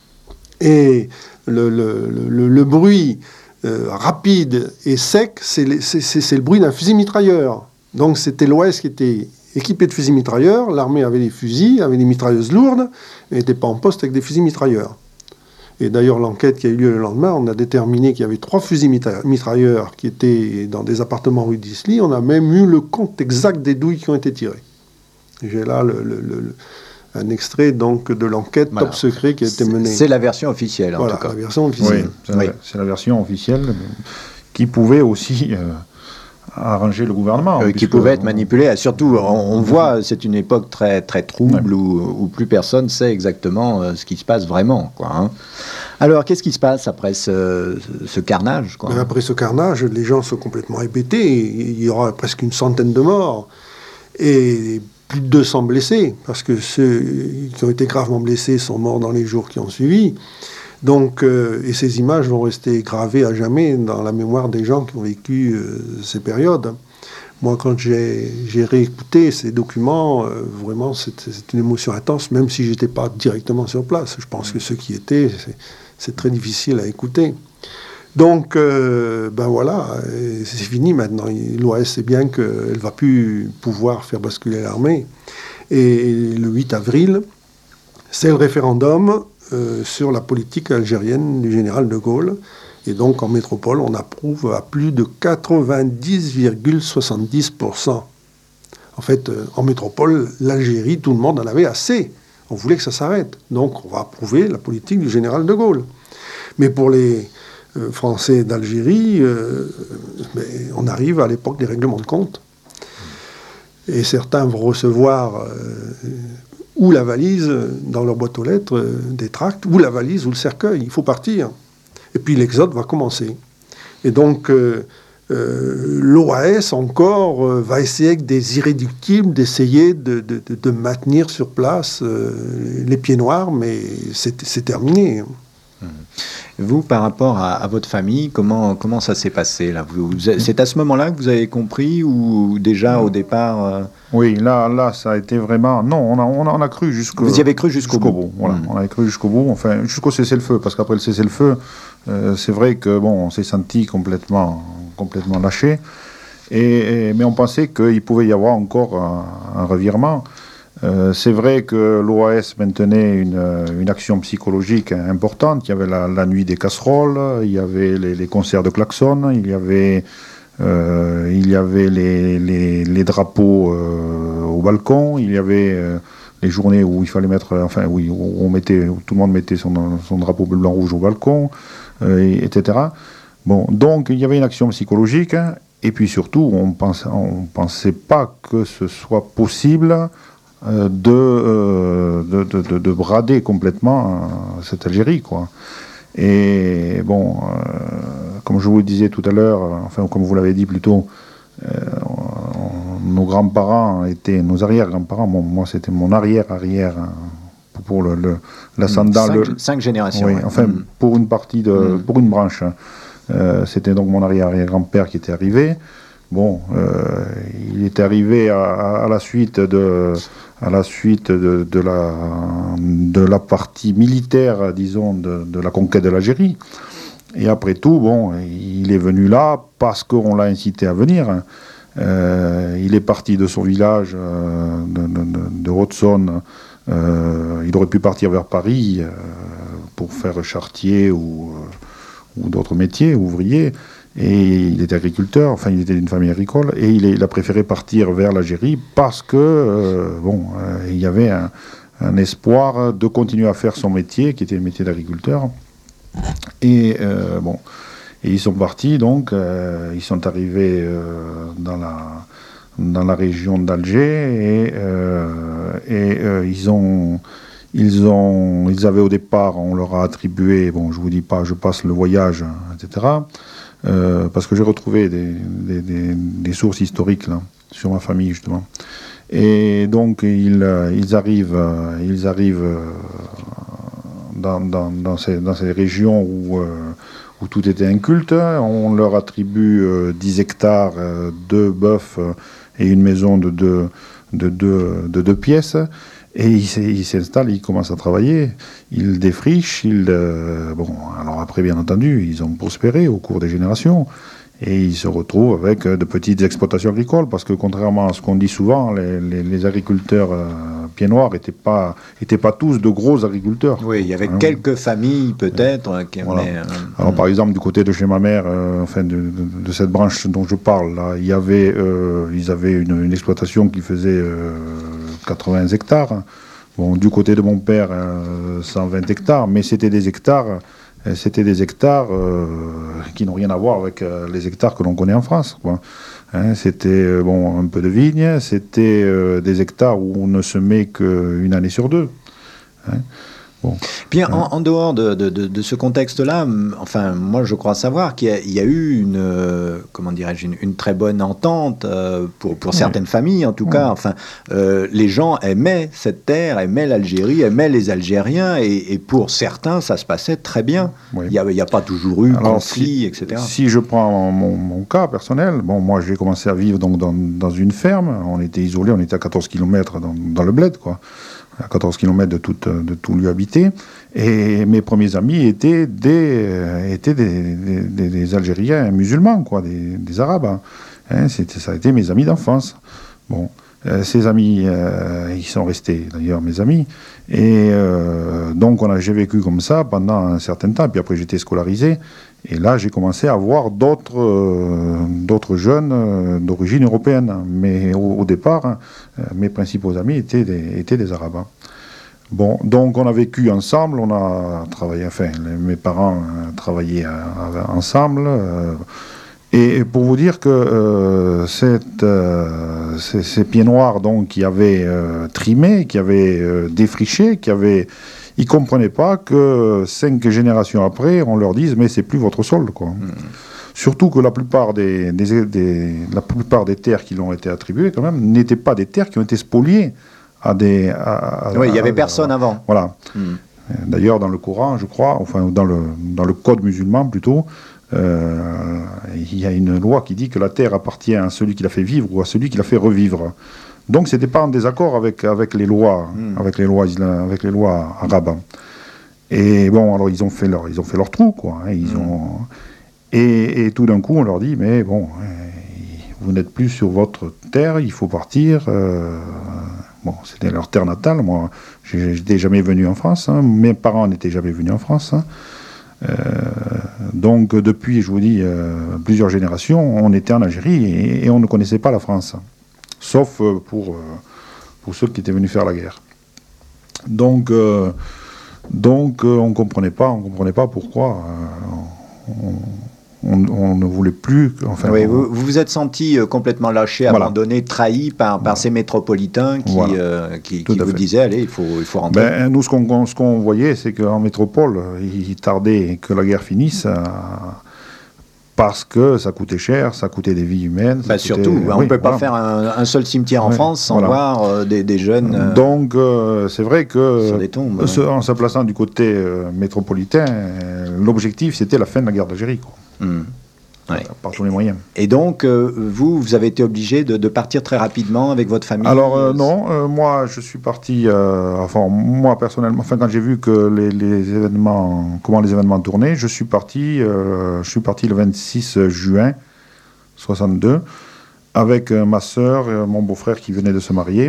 Et le, le, le, le bruit Euh, rapide et sec, c'est le bruit d'un fusil mitrailleur. Donc c'était l'O A S qui était équipé de fusils mitrailleurs, l'armée avait des fusils, avait des mitrailleuses lourdes, et n'était pas en poste avec des fusils mitrailleurs. Et d'ailleurs, l'enquête qui a eu lieu le lendemain, on a déterminé qu'il y avait trois fusils mitra mitrailleurs qui étaient dans des appartements rue d'Isly. On a même eu le compte exact des douilles qui ont été tirées. J'ai là le... le, le un extrait donc de l'enquête voilà. top secret qui a été menée. C'est la version officielle, en voilà, tout cas. la version officielle. Oui, c'est oui. la, la version officielle qui pouvait aussi euh, arranger le gouvernement. Euh, qui pouvait être manipulée. Surtout, on, on voit, c'est une époque très, très trouble ouais. où, où plus personne sait exactement euh, ce qui se passe vraiment, quoi, hein. Alors, qu'est-ce qui se passe après ce, ce carnage, quoi? Après ce carnage, les gens sont complètement répétés. Il y aura presque une centaine de morts. Et plus de deux cents blessés, parce que ceux qui ont été gravement blessés sont morts dans les jours qui ont suivi. Donc, euh, et ces images vont rester gravées à jamais dans la mémoire des gens qui ont vécu euh, ces périodes. Moi, quand j'ai réécouté ces documents, euh, vraiment, c'est une émotion intense, même si je n'étais pas directement sur place. Je pense que ceux qui étaient, c'est très difficile à écouter. Donc, euh, ben voilà, c'est fini maintenant. L'O A S sait bien qu'elle ne va plus pouvoir faire basculer l'armée. Et le huit avril, c'est le référendum euh, sur la politique algérienne du général de Gaulle. Et donc, en métropole, on approuve à plus de quatre-vingt-dix virgule soixante-dix pour cent. En fait, euh, en métropole, l'Algérie, tout le monde en avait assez. On voulait que ça s'arrête. Donc, on va approuver la politique du général de Gaulle. Mais pour les Euh, français d'Algérie, euh, on arrive à l'époque des règlements de compte. Et certains vont recevoir euh, ou la valise dans leur boîte aux lettres, euh, des tracts, ou la valise ou le cercueil. Il faut partir. Et puis l'exode va commencer. Et donc, euh, euh, l'O A S encore euh, va essayer avec des irréductibles d'essayer de, de, de, de maintenir sur place euh, les pieds noirs, mais c'est terminé. Vous, par rapport à, à votre famille, comment, comment ça s'est passé là? C'est à ce moment-là que vous avez compris ou déjà au départ euh... Oui, là, là, ça a été vraiment... Non, on a, on a, on a cru jusqu'au... Vous y avez cru jusqu'au jusqu'au bout, bout voilà. mmh. On avait cru jusqu'au bout, enfin, jusqu'au cessez-le-feu, parce qu'après le cessez-le-feu, euh, c'est vrai que, bon, on s'est senti complètement, complètement lâché, et, et, mais on pensait qu'il pouvait y avoir encore un, un revirement. Euh, c'est vrai que l'O A S maintenait une, une action psychologique importante. Il y avait la, la nuit des casseroles, il y avait les, les concerts de klaxons, il y avait, euh, il y avait les, les, les drapeaux euh, au balcon, il y avait euh, les journées où il fallait mettre, enfin, où, où on mettait, où tout le monde mettait son, son drapeau bleu, blanc, rouge au balcon, euh, et, etc. Bon, donc il y avait une action psychologique, hein, et puis surtout, on ne pense, on pensait pas que ce soit possible De, euh, de, de, de brader complètement euh, cette Algérie, quoi. Et bon, euh, comme je vous le disais tout à l'heure, enfin, comme vous l'avez dit plutôt, euh, nos grands-parents étaient, nos arrière-grands-parents, bon, moi c'était mon arrière-arrière, pour, pour le, le, l'ascendant. Cinq, le, cinq générations. Oui, ouais. enfin, mm. pour une partie, de, mm. pour une branche. Euh, c'était donc mon arrière-arrière-grand-père qui était arrivé. Bon, euh, il était arrivé à, à, à la suite de, à la suite de, de, la, de la partie militaire, disons, de, de la conquête de l'Algérie. Et après tout, bon, il est venu là parce qu'on l'a incité à venir. Euh, il est parti de son village euh, de, de, de Haute-Saône. Euh, il aurait pu partir vers Paris euh, pour faire charretier ou, euh, ou d'autres métiers, ouvrier. Et il était agriculteur, enfin il était d'une famille agricole, et il, est, il a préféré partir vers l'Algérie parce que, euh, bon, euh, il y avait un, un espoir de continuer à faire son métier, qui était le métier d'agriculteur. Et euh, bon, et ils sont partis donc, euh, ils sont arrivés euh, dans la dans la région d'Alger et, euh, et euh, ils ont ils ont ils avaient au départ, on leur a attribué, bon je vous dis pas, je passe le voyage, et cetera. Euh, parce que j'ai retrouvé des, des, des, des sources historiques là sur ma famille justement. Et donc ils ils arrivent ils arrivent Dans, dans, dans, ces, dans ces régions où, euh, où tout était inculte. On leur attribue euh, dix hectares, euh, deux bœufs euh, et une maison de deux, de deux, de deux pièces. Et ils il s'installent, ils commencent à travailler, ils défrichent. Ils, euh, bon, alors après, bien entendu, ils ont prospéré au cours des générations. Et ils se retrouvent avec euh, de petites exploitations agricoles, parce que contrairement à ce qu'on dit souvent, les, les, les agriculteurs euh, pieds noirs n'étaient pas, étaient pas tous de gros agriculteurs. Oui, il y avait hein. quelques familles peut-être. Ouais. Qui, voilà. mais, euh, Alors par exemple, du côté de chez ma mère, euh, enfin de, de, de cette branche dont je parle, là, il y avait, euh, ils avaient une, une exploitation qui faisait euh, quatre-vingts hectares. Bon, du côté de mon père, euh, cent vingt hectares, mais c'était des hectares... C'était des hectares euh, qui n'ont rien à voir avec euh, les hectares que l'on connaît en France, quoi. Hein, c'était euh, bon, un peu de vignes, c'était euh, des hectares où on ne se met qu'une année sur deux. Hein. Bon. Puis en, en dehors de, de, de, de ce contexte-là, enfin, moi je crois savoir qu'il y a, il y a eu une, euh, comment dirais-je, une, une très bonne entente euh, pour, pour certaines oui. familles, en tout oui. cas. Enfin, euh, les gens aimaient cette terre, aimaient l'Algérie, aimaient les Algériens, et, et pour certains, ça se passait très bien. Oui. Il n'y a, a pas toujours eu Alors, conflit, si, et cetera. Si je prends mon, mon cas personnel, bon, moi j'ai commencé à vivre donc dans, dans une ferme. On était isolés, on était à quatorze kilomètres dans, dans le bled, quoi. À quatorze kilomètres de tout, de tout lieu habité. Et mes premiers amis étaient des, étaient des, des, des, des Algériens musulmans, quoi, des, des Arabes. Hein, c'était, ça a été mes amis d'enfance. Bon, euh, ces amis, euh, ils sont restés d'ailleurs mes amis. Et euh, donc on a, j'ai vécu comme ça pendant un certain temps. Puis après j'étais scolarisé. Et là j'ai commencé à voir d'autres, euh, d'autres jeunes euh, d'origine européenne. Mais au, au départ, hein, mes principaux amis étaient des, étaient des Arabes. Hein. Bon, donc on a vécu ensemble, on a travaillé, enfin, les, mes parents euh, travaillaient euh, ensemble. Euh, et pour vous dire que euh, cette, euh, ces, ces pieds noirs donc, qui avaient euh, trimé, qui avaient euh, défriché, qui avaient... Ils ne comprenaient pas que cinq générations après, on leur dise « mais c'est plus votre sol ». Quoi. Mmh. Surtout que la plupart des, des, des, la plupart des terres qui l'ont été attribuées, quand même, n'étaient pas des terres qui ont été spoliées. À des, à, à, oui, il n'y avait personne à, avant. Voilà. Mm. D'ailleurs, dans le Coran, je crois, enfin, dans le, dans le code musulman plutôt, euh, il y a une loi qui dit que la terre appartient à celui qui l'a fait vivre ou à celui qui l'a fait revivre. Donc, ce n'était pas en désaccord avec, avec, les lois, mm. avec, les lois, avec les lois arabes. Et bon, alors, ils ont fait leur, ils ont fait leur trou, quoi. Hein, ils mm. ont, et, et tout d'un coup, on leur dit, mais bon, vous n'êtes plus sur votre terre, il faut partir. Euh, Bon, c'était leur terre natale. Moi, je n'étais jamais venu en France. Hein. Mes parents n'étaient jamais venus en France. Hein. Euh, donc, depuis, je vous dis, euh, plusieurs générations, on était en Algérie et, et on ne connaissait pas la France. Sauf euh, pour, euh, pour ceux qui étaient venus faire la guerre. Donc, euh, donc euh, on ne comprenait pas, on comprenait pas pourquoi euh, on, On, on ne voulait plus... Enfin, oui, on... vous, vous vous êtes senti euh, complètement lâché, voilà. abandonné, trahi par, par voilà. ces métropolitains qui, voilà. euh, qui, qui vous fait. disaient, allez, il faut, il faut rentrer. Ben, nous, ce qu'on, ce qu'on voyait, c'est qu'en métropole, il tardait que la guerre finisse, à... parce que ça coûtait cher, ça coûtait des vies humaines. Bah coûtait... surtout, oui, on ne peut pas voilà. faire un, un seul cimetière en ouais, France sans voilà. voir euh, des, des jeunes... Euh, Donc, euh, c'est vrai que, sur des tombes, ce, ouais. en se plaçant du côté euh, métropolitain, euh, l'objectif, c'était la fin de la guerre d'Algérie, quoi. Mmh. Ouais. Par tous les moyens. Et donc, euh, vous, vous avez été obligé de, de partir très rapidement avec votre famille? Alors, euh, non. Euh, moi, je suis parti... Euh, enfin, moi, personnellement, enfin, quand j'ai vu que les, les événements... Comment les événements tournaient, je suis parti... Euh, je suis parti le vingt-six juin soixante-deux avec euh, ma sœur et mon beau-frère qui venait de se marier.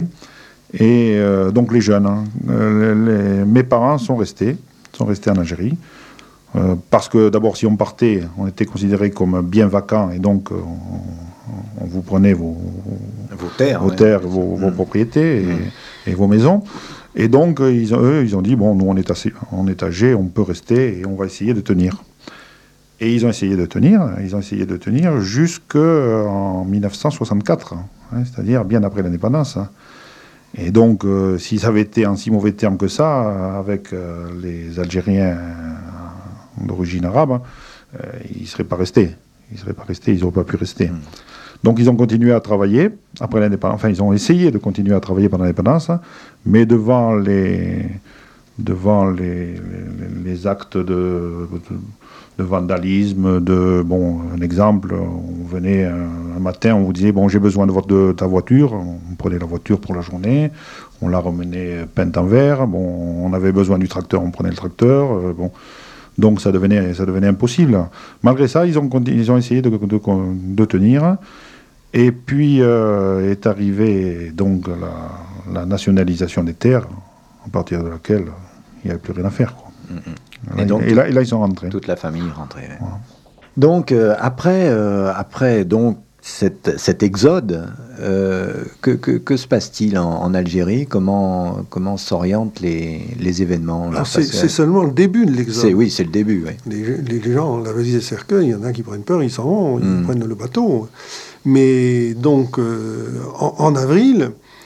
Et euh, donc, les jeunes. Hein. Les, les, mes parents sont restés. sont restés en Algérie. Euh, parce que d'abord, si on partait, on était considéré comme bien vacant, et donc euh, on, on vous prenait vos, vos terres, vos, ouais. terres, vos, vos mmh. propriétés et, mmh. et vos maisons. Et donc, ils, eux, ils ont dit, bon, nous, on est, assez, on est âgés, on peut rester, et on va essayer de tenir. Et ils ont essayé de tenir, ils ont essayé de tenir jusqu'en dix-neuf cent soixante-quatre, hein, c'est-à-dire bien après l'indépendance. Hein. Et donc, euh, s'ils avaient été en si mauvais termes que ça, avec euh, les Algériens d'origine arabe, euh, ils ne seraient pas restés. Ils ne seraient pas restés, ils n'auraient pas pu rester. Mmh. Donc ils ont continué à travailler après l'indépendance. Enfin, ils ont essayé de continuer à travailler pendant l'indépendance, mais devant les, devant les, les, les actes de, de, de vandalisme, de, bon, un exemple, on venait un, un matin, on vous disait, bon, j'ai besoin de, votre, de ta voiture, on prenait la voiture pour la journée, on la remenait peinte en vert, bon, on avait besoin du tracteur, on prenait le tracteur, euh, bon... Donc ça devenait, ça devenait impossible. Malgré ça, ils ont, ils ont essayé de, de, de tenir. Et puis euh, est arrivée donc la, la nationalisation des terres, à partir de laquelle il n'y avait plus rien à faire, quoi. Mmh. Et, et, donc, et, là, et là, ils sont rentrés. Toute la famille est rentrée. Ouais. Voilà. Donc euh, après, euh, après donc, cette, cet exode, euh, que, que, que se passe-t-il en, en Algérie? Comment, comment s'orientent les, les événements là? C'est, c'est seulement le début de l'exode. C'est, oui, c'est le début. Oui. Les, les, les gens, la vasise des cercueils, il y en a qui prennent peur, ils s'en vont, ils mmh. prennent le bateau. Mais donc, euh, en, en avril,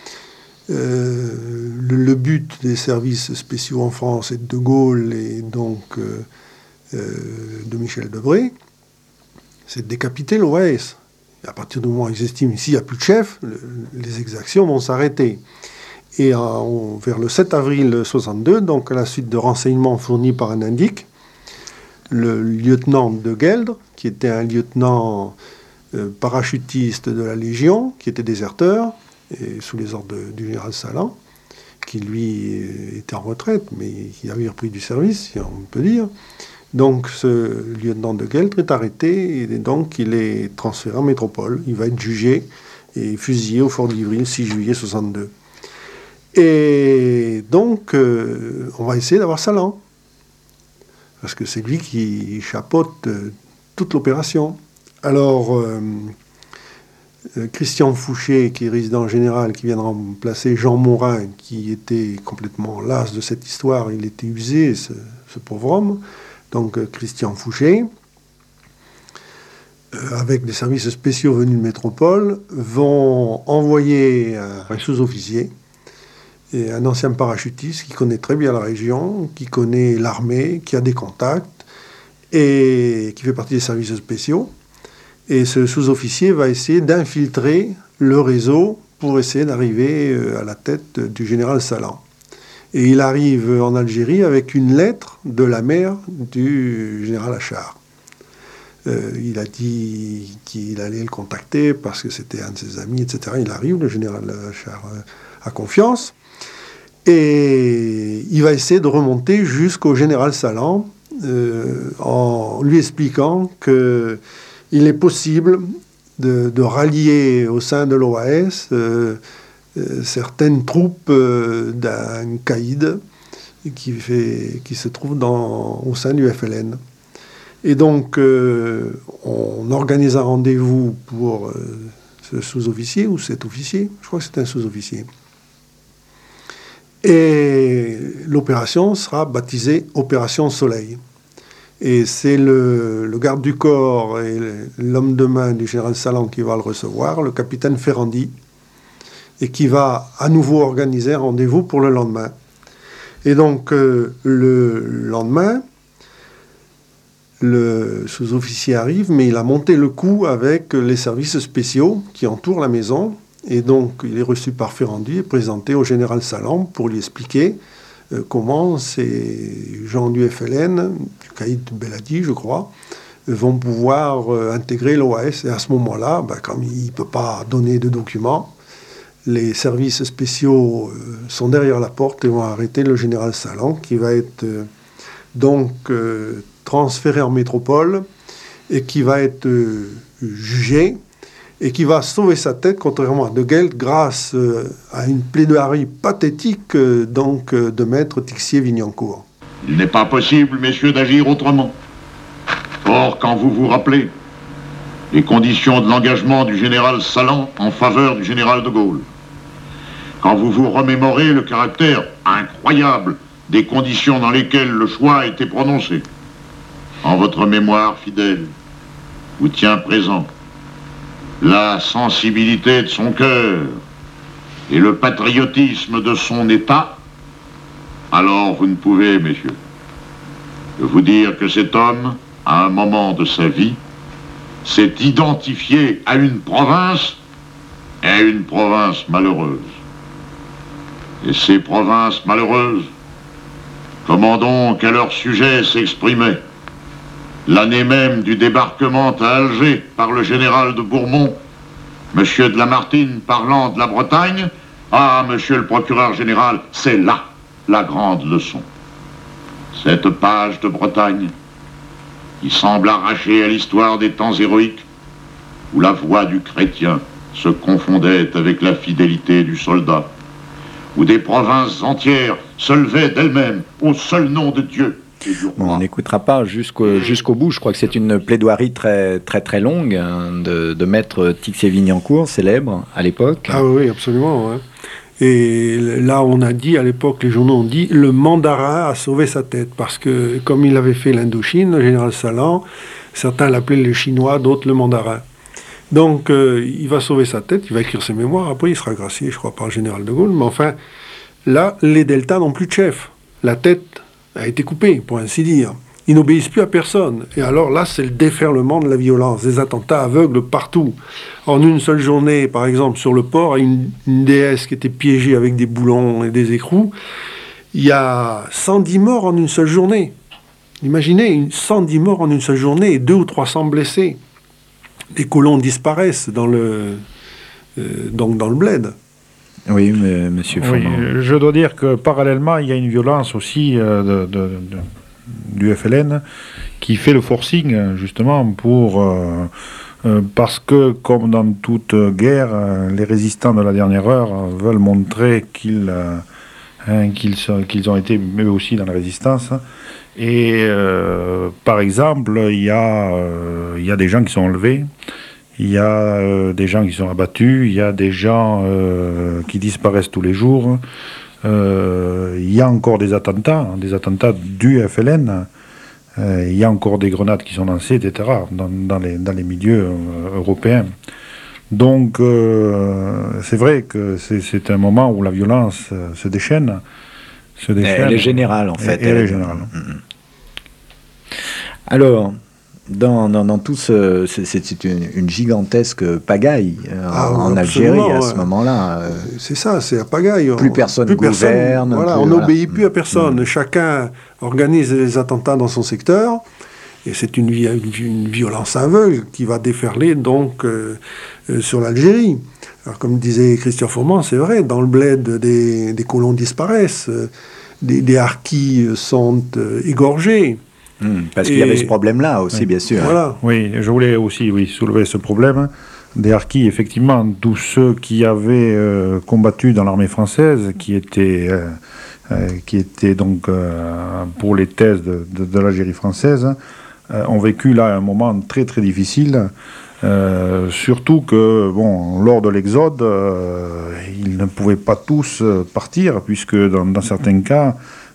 euh, le, le but des services spéciaux en France et de De Gaulle et donc euh, euh, de Michel Debré, c'est de décapiter l'O A S. À partir du moment où ils estiment ici, il n'y a plus de chef, le, les exactions vont s'arrêter. Et en, vers le sept avril soixante-deux, donc à la suite de renseignements fournis par un indique, le lieutenant de Gueldre, qui était un lieutenant euh, parachutiste de la Légion, qui était déserteur, et sous les ordres de, du général Salan, qui lui était en retraite, mais qui avait repris du service, si on peut dire. Donc ce lieutenant de Gueldre est arrêté et donc il est transféré en métropole. Il va être jugé et fusillé au fort d'Ivry le six juillet soixante-deux. Et donc euh, on va essayer d'avoir Salan, parce que c'est lui qui chapeaute euh, toute l'opération. Alors euh, euh, Christian Fouché, qui est résident général, qui vient de remplacer Jean Morin, qui était complètement las de cette histoire, il était usé, ce, ce pauvre homme. Donc Christian Fouché, euh, avec des services spéciaux venus de métropole, vont envoyer un, un sous-officier, et un ancien parachutiste qui connaît très bien la région, qui connaît l'armée, qui a des contacts, et qui fait partie des services spéciaux. Et ce sous-officier va essayer d'infiltrer le réseau pour essayer d'arriver à la tête du général Salan. Et il arrive en Algérie avec une lettre de la mère du général Achard. Euh, il a dit qu'il allait le contacter parce que c'était un de ses amis, et cetera. Il arrive, le général Achard a confiance. Et il va essayer de remonter jusqu'au général Salan euh, en lui expliquant qu'il est possible de, de rallier au sein de l'O A S euh, Euh, certaines troupes euh, d'un caïd qui, fait, qui se trouve dans, au sein du F L N. Et donc, euh, on organise un rendez-vous pour euh, ce sous-officier, ou cet officier, je crois que c'est un sous-officier. Et l'opération sera baptisée Opération Soleil. Et c'est le, le garde du corps et l'homme de main du général Salan qui va le recevoir, le capitaine Ferrandi, et qui va à nouveau organiser un rendez-vous pour le lendemain. Et donc, euh, le lendemain, le sous-officier arrive, mais il a monté le coup avec les services spéciaux qui entourent la maison. Et donc, il est reçu par Ferrandi et présenté au général Salan pour lui expliquer euh, comment ces gens du F L N, du caïd Beladi, je crois, vont pouvoir euh, intégrer l'O A S. Et à ce moment-là, bah, comme il ne peut pas donner de documents, les services spéciaux euh, sont derrière la porte et vont arrêter le général Salan, qui va être euh, donc euh, transféré en métropole et qui va être euh, jugé et qui va sauver sa tête, contrairement à De Gelt, grâce euh, à une plaidoirie pathétique euh, donc, euh, de maître Tixier-Vignancourt. Il n'est pas possible, messieurs, d'agir autrement. Or, quand vous vous rappelez les conditions de l'engagement du général Salan en faveur du général de Gaulle, quand vous vous remémorez le caractère incroyable des conditions dans lesquelles le choix a été prononcé, en votre mémoire fidèle vous tient présent la sensibilité de son cœur et le patriotisme de son État, alors vous ne pouvez, messieurs, que vous dire que cet homme, à un moment de sa vie, s'est identifié à une province, et à une province malheureuse. Et ces provinces malheureuses, comment donc à leur sujet s'exprimer l'année même du débarquement à Alger par le général de Bourmont, monsieur de Lamartine parlant de la Bretagne, ah, monsieur le procureur général, c'est là la grande leçon. Cette page de Bretagne qui semble arrachée à l'histoire des temps héroïques où la voix du chrétien se confondait avec la fidélité du soldat, où des provinces entières se levaient d'elles-mêmes au seul nom de Dieu. Bon, on n'écoutera pas jusqu'au, jusqu'au bout. Je crois que c'est une plaidoirie très très très longue hein, de, de maître Tixier-Vignancourt, célèbre à l'époque. Ah oui, absolument. Ouais. Et là, on a dit, à l'époque, les journaux ont dit, le mandarin a sauvé sa tête. Parce que, comme il avait fait l'Indochine, le général Salan, certains l'appelaient le chinois, d'autres le mandarin. Donc, euh, il va sauver sa tête, il va écrire ses mémoires. Après, il sera gracié, je crois, par le général de Gaulle. Mais enfin, là, les deltas n'ont plus de chef. La tête a été coupée, pour ainsi dire. Ils n'obéissent plus à personne. Et alors là, c'est le déferlement de la violence, des attentats aveugles partout. En une seule journée, par exemple, sur le port, une, une déesse qui était piégée avec des boulons et des écrous, il y a cent dix morts en une seule journée. Imaginez, cent dix morts en une seule journée et deux ou trois cents blessés. Les colons disparaissent dans le, euh, donc dans le bled. Oui, mais monsieur oui, je dois dire que parallèlement, il y a une violence aussi euh, de, de, de, du F L N qui fait le forcing, justement, pour... Euh, euh, parce que, comme dans toute guerre, euh, les résistants de la dernière heure euh, veulent montrer qu'ils, euh, hein, qu'ils, sont, qu'ils ont été eux aussi dans la résistance. Et, euh, par exemple, il y, euh, y a des gens qui sont enlevés. Il y a euh, des gens qui sont abattus, il y a des gens euh, qui disparaissent tous les jours. Euh, il y a encore des attentats, hein, des attentats du F L N. Euh, il y a encore des grenades qui sont lancées, et cetera, dans, dans, les, dans les milieux euh, européens. Donc, euh, c'est vrai que c'est, c'est un moment où la violence euh, se déchaîne. Se déchaîne. Elle est générale, en fait. Et, elle, elle est générale. Alors... Dans, dans, dans tout ce... C'est, c'est une, une gigantesque pagaille euh, ah, en Algérie à ce ouais. moment-là. Euh, c'est ça, c'est la pagaille. Plus personne plus gouverne. Personne, voilà, plus, on voilà. n'obéit plus à personne. Mmh. Chacun organise les attentats dans son secteur. Et c'est une, une, une violence aveugle qui va déferler donc euh, euh, sur l'Algérie. Alors, comme disait Christian Fourmand, c'est vrai, dans le bled, des, des colons disparaissent. Euh, des, des harkis sont euh, égorgés. Mmh, parce et... qu'il y avait ce problème-là aussi, oui. bien sûr. Voilà. Oui, je voulais aussi oui, soulever ce problème des harkis. Effectivement, tous ceux qui avaient euh, combattu dans l'armée française, qui étaient, euh, euh, qui étaient donc euh, pour les thèses de, de, de l'Algérie française, euh, ont vécu là un moment très très difficile. Euh, surtout que, bon, lors de l'exode, euh, ils ne pouvaient pas tous partir, puisque dans, dans certains cas,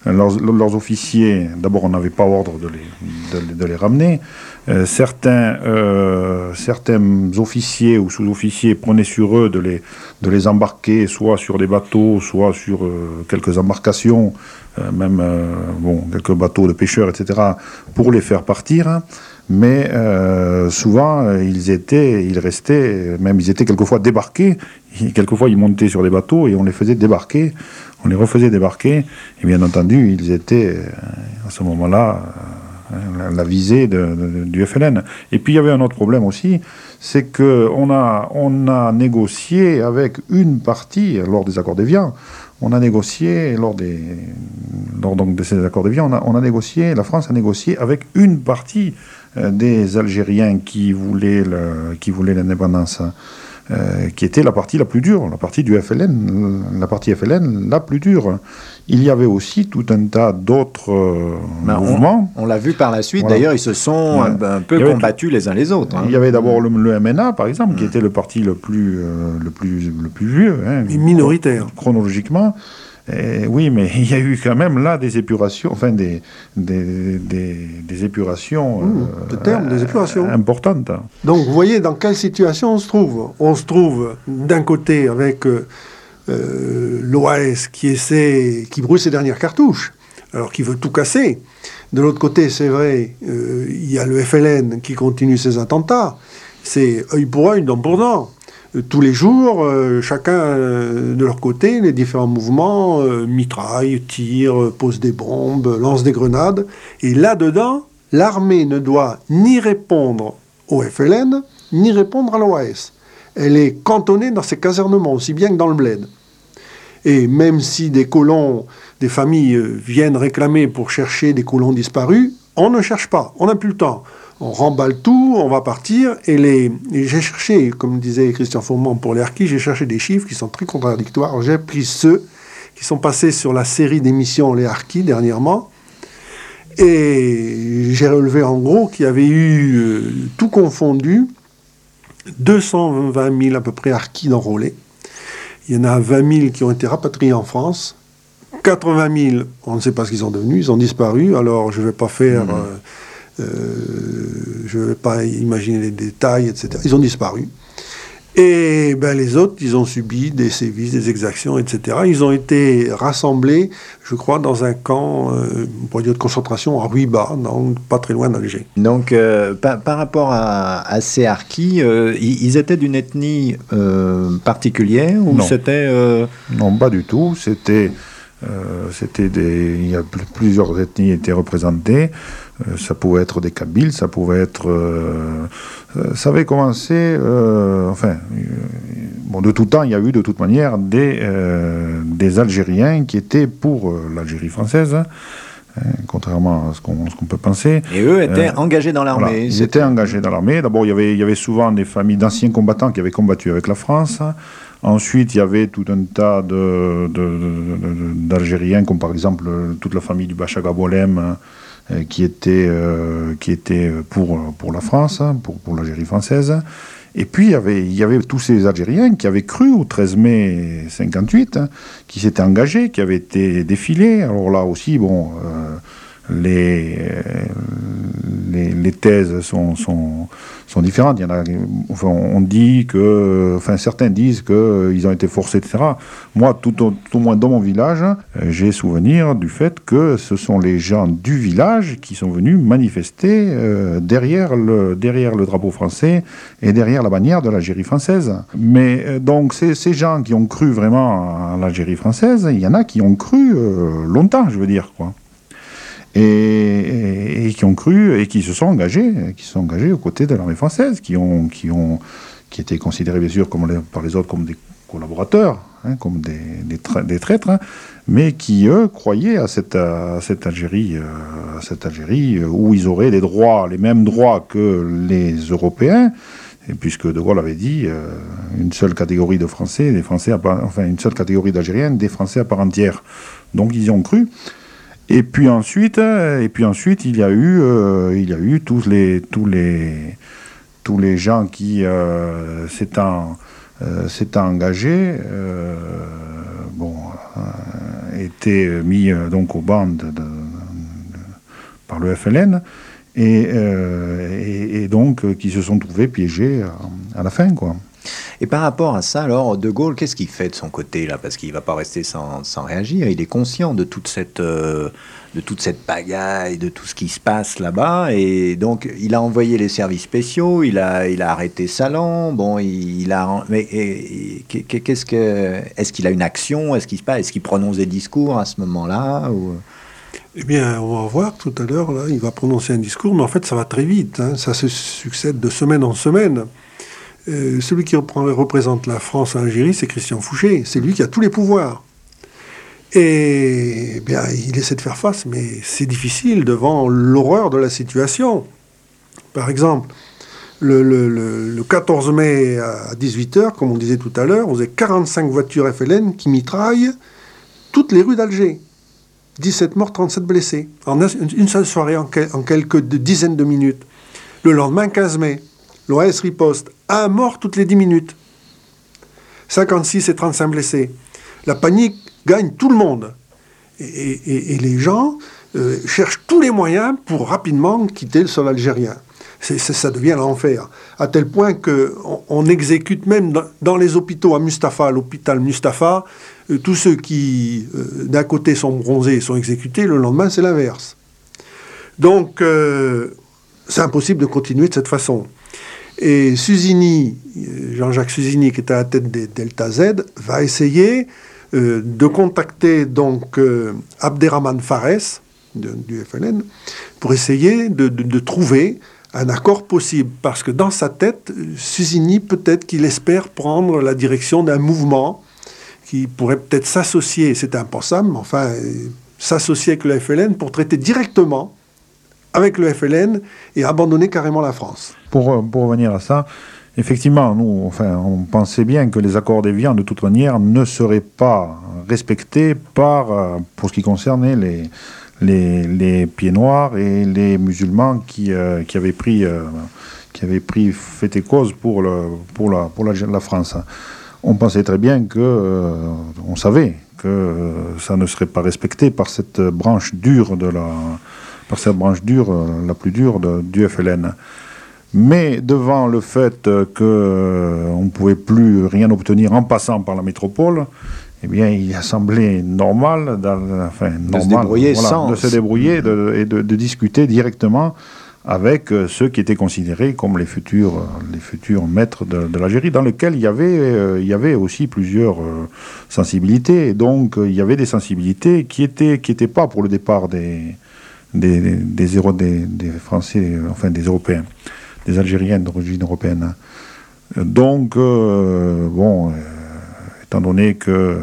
leurs, leurs officiers, d'abord on n'avait pas ordre de les, de, de les ramener. Euh, certains, euh, certains officiers ou sous-officiers prenaient sur eux de les, de les embarquer soit sur des bateaux, soit sur euh, quelques embarcations, euh, même euh, bon, quelques bateaux de pêcheurs, et cetera, pour les faire partir. Mais euh, souvent, ils étaient, ils restaient, même ils étaient quelquefois débarqués. Quelquefois, ils montaient sur des bateaux et on les faisait débarquer. On les refaisait débarquer. Et bien entendu, ils étaient, à ce moment-là, la, la visée de, de, du F L N. Et puis, il y avait un autre problème aussi, c'est qu'on a, on a négocié avec une partie, lors des accords d'Évian, on a négocié, lors, des, lors donc de ces accords d'Évian, on a, on a négocié, la France a négocié avec une partie des Algériens qui voulaient, le, qui voulaient l'indépendance, euh, qui était la partie la plus dure, la partie du F L N, la partie F L N la plus dure. Il y avait aussi tout un tas d'autres euh, mouvements. On, on l'a vu par la suite, voilà. D'ailleurs, ils se sont ouais. un, un peu combattus tout, les uns les autres. Hein. Il y avait d'abord le, le M N A, par exemple, mmh. qui était le parti le plus, euh, le plus, le plus vieux. Hein, minoritaire. Chronologiquement. Et oui, mais il y a eu quand même là des épurations, enfin des, des, des, des épurations, mmh, de termes, euh, des épurations importantes. Donc vous voyez dans quelle situation on se trouve. On se trouve d'un côté avec euh, l'O A S qui essaie, qui brûle ses dernières cartouches, alors qu'il veut tout casser. De l'autre côté, c'est vrai, euh, il y a le F L N qui continue ses attentats. C'est œil pour œil, dent pour dent. Tous les jours, euh, chacun euh, de leur côté, les différents mouvements euh, mitraillent, tirent, euh, posent des bombes, lancent des grenades. Et là-dedans, l'armée ne doit ni répondre au F L N, ni répondre à l'O A S. Elle est cantonnée dans ses casernements, aussi bien que dans le bled. Et même si des colons, des familles euh, viennent réclamer pour chercher des colons disparus, on ne cherche pas, on n'a plus le temps. On remballe tout, on va partir, et, les, et j'ai cherché, comme disait Christian Fourmont pour les harkis, j'ai cherché des chiffres qui sont très contradictoires. J'ai pris ceux qui sont passés sur la série d'émissions Les Harkis dernièrement, et j'ai relevé en gros qu'il y avait eu, euh, tout confondu, deux cent vingt mille à peu près harkis d'enrôlés. Il y en a vingt mille qui ont été rapatriés en France, quatre-vingt mille, on ne sait pas ce qu'ils sont devenus, ils ont disparu, alors je ne vais pas faire... Mmh. Euh, Euh, je ne vais pas imaginer les détails, et cetera. Ils ont disparu. Et ben, les autres, ils ont subi des sévices, des exactions, et cetera. Ils ont été rassemblés, je crois, dans un camp euh, pour dire de concentration à Ruiba, donc pas très loin d'Alger. Donc, euh, par, par rapport à, à ces harkis, euh, ils, ils étaient d'une ethnie euh, particulière ou non. c'était euh... Non, pas du tout. C'était, euh, c'était des, il y a plusieurs ethnies étaient représentées. Ça pouvait être des Kabyles, ça pouvait être... Euh, ça avait commencé... Euh, enfin, euh, bon, de tout temps, il y a eu de toute manière des, euh, des Algériens qui étaient pour euh, l'Algérie française, hein, contrairement à ce qu'on, ce qu'on peut penser. Et eux étaient euh, engagés dans l'armée. Voilà, ils étaient engagés dans l'armée. D'abord, il y avait, il y avait souvent des familles d'anciens combattants qui avaient combattu avec la France. Ensuite, il y avait tout un tas de, de, de, de, d'Algériens, comme par exemple toute la famille du Bachaga Bolem, qui était, euh, qui était pour, pour la France, hein, pour, pour l'Algérie française. Et puis, il y, avait, il y avait tous ces Algériens qui avaient cru au treize mai cinquante-huit, hein, qui s'étaient engagés, qui avaient été défilés. Alors là aussi, bon, euh, les, les, les thèses sont, sont, sont différentes. Il y en a, enfin, on dit que, enfin, certains disent qu'ils ont été forcés, et cetera. Moi, tout au, tout au moins dans mon village, j'ai souvenir du fait que ce sont les gens du village qui sont venus manifester euh, derrière, le, derrière le drapeau français et derrière la bannière de l'Algérie française. Mais euh, donc, c'est, ces gens qui ont cru vraiment à l'Algérie française, il y en a qui ont cru euh, longtemps, je veux dire, quoi. Et, et, et qui ont cru et qui se sont engagés, qui se sont engagés aux côtés de l'armée française, qui ont, qui ont, qui étaient considérés bien sûr comme les, par les autres comme des collaborateurs, hein, comme des, des, tra- des traîtres, hein, mais qui eux croyaient à cette, à cette Algérie, euh, à cette Algérie où ils auraient les droits, les mêmes droits que les Européens. Et puisque De Gaulle avait dit euh, une seule catégorie de Français, des Français à part, enfin une seule catégorie d'Algériens, des Français à part entière. Donc ils y ont cru. Et puis ensuite, et puis ensuite, il y a eu, euh, il y a eu tous les, tous les, tous les gens qui euh, s'étant, euh, s'étant engagés, euh, bon, euh, et été mis euh, donc au ban de, de, de, par le F L N et, euh, et, et donc euh, qui se sont trouvés piégés à, à la fin, quoi. Et par rapport à ça, alors, De Gaulle, qu'est-ce qu'il fait de son côté, là? Parce qu'il ne va pas rester sans, sans réagir. Il est conscient de toute cette, euh, de toute cette pagaille, de tout ce qui se passe là-bas. Et donc, il a envoyé les services spéciaux, il a, il a arrêté Salan. Bon, il, il a... Mais et, et, qu'est-ce que... Est-ce qu'il a une action? Est-ce qu'il se passe? Est-ce qu'il prononce des discours à ce moment-là ou... Eh bien, on va voir tout à l'heure, là, il va prononcer un discours, mais en fait, ça va très vite. Hein, ça se succède de semaine en semaine. Euh, celui qui reprend, représente la France en Algérie, c'est Christian Fouché. C'est lui qui a tous les pouvoirs. Et eh bien, il essaie de faire face, mais c'est difficile devant l'horreur de la situation. Par exemple, le, le, le, le quatorze mai à dix-huit heures, comme on disait tout à l'heure, vous avez quarante-cinq voitures F L N qui mitraillent toutes les rues d'Alger. dix-sept morts, trente-sept blessés. En une seule soirée, en, quel, en quelques dizaines de minutes. Le lendemain, quinze mai, l'O A S riposte. Un mort toutes les dix minutes. cinquante-six et trente-cinq blessés. La panique gagne tout le monde. Et, et, et les gens euh, cherchent tous les moyens pour rapidement quitter le sol algérien. C'est, c'est, ça devient l'enfer. À tel point qu'on on exécute même dans, dans les hôpitaux à Mustapha, à l'hôpital Mustapha, euh, tous ceux qui, euh, d'un côté, sont bronzés et sont exécutés, le lendemain, c'est l'inverse. Donc, euh, c'est impossible de continuer de cette façon. Et Suzini, Jean-Jacques Suzini, qui est à la tête des Delta Z, va essayer euh, de contacter donc euh, Abderrahmane Fares, de, du F L N, pour essayer de, de, de trouver un accord possible. Parce que dans sa tête, Suzini, peut-être qu'il espère prendre la direction d'un mouvement qui pourrait peut-être s'associer, c'est impensable, mais enfin, euh, s'associer avec le F L N pour traiter directement avec le F L N et abandonner carrément la France. Pour, pour revenir à ça, effectivement, nous, enfin, on pensait bien que les accords d'Évian, de toute manière, ne seraient pas respectés par, pour ce qui concernait les, les, les pieds noirs et les musulmans qui, euh, qui avaient pris, euh, qui avaient pris fait et cause pour, le, pour, la, pour la, la France. On pensait très bien que, euh, on savait que euh, ça ne serait pas respecté par cette branche dure de la... par cette branche dure, la plus dure de, du F L N. Mais devant le fait qu'on euh, ne pouvait plus rien obtenir en passant par la métropole, eh bien, il a semblé normal, dans, enfin, de, normal se débrouiller voilà, sans... de se débrouiller de, et de, de discuter directement avec euh, ceux qui étaient considérés comme les futurs, les futurs maîtres de, de l'Algérie, dans lesquels il y avait, euh, il y avait aussi plusieurs euh, sensibilités. Et donc, euh, il y avait des sensibilités qui n'étaient qui étaient pas pour le départ des... Des, des, des, des, des Français, enfin des Européens, des Algériens d'origine européenne. Donc, euh, bon, euh, étant donné que euh,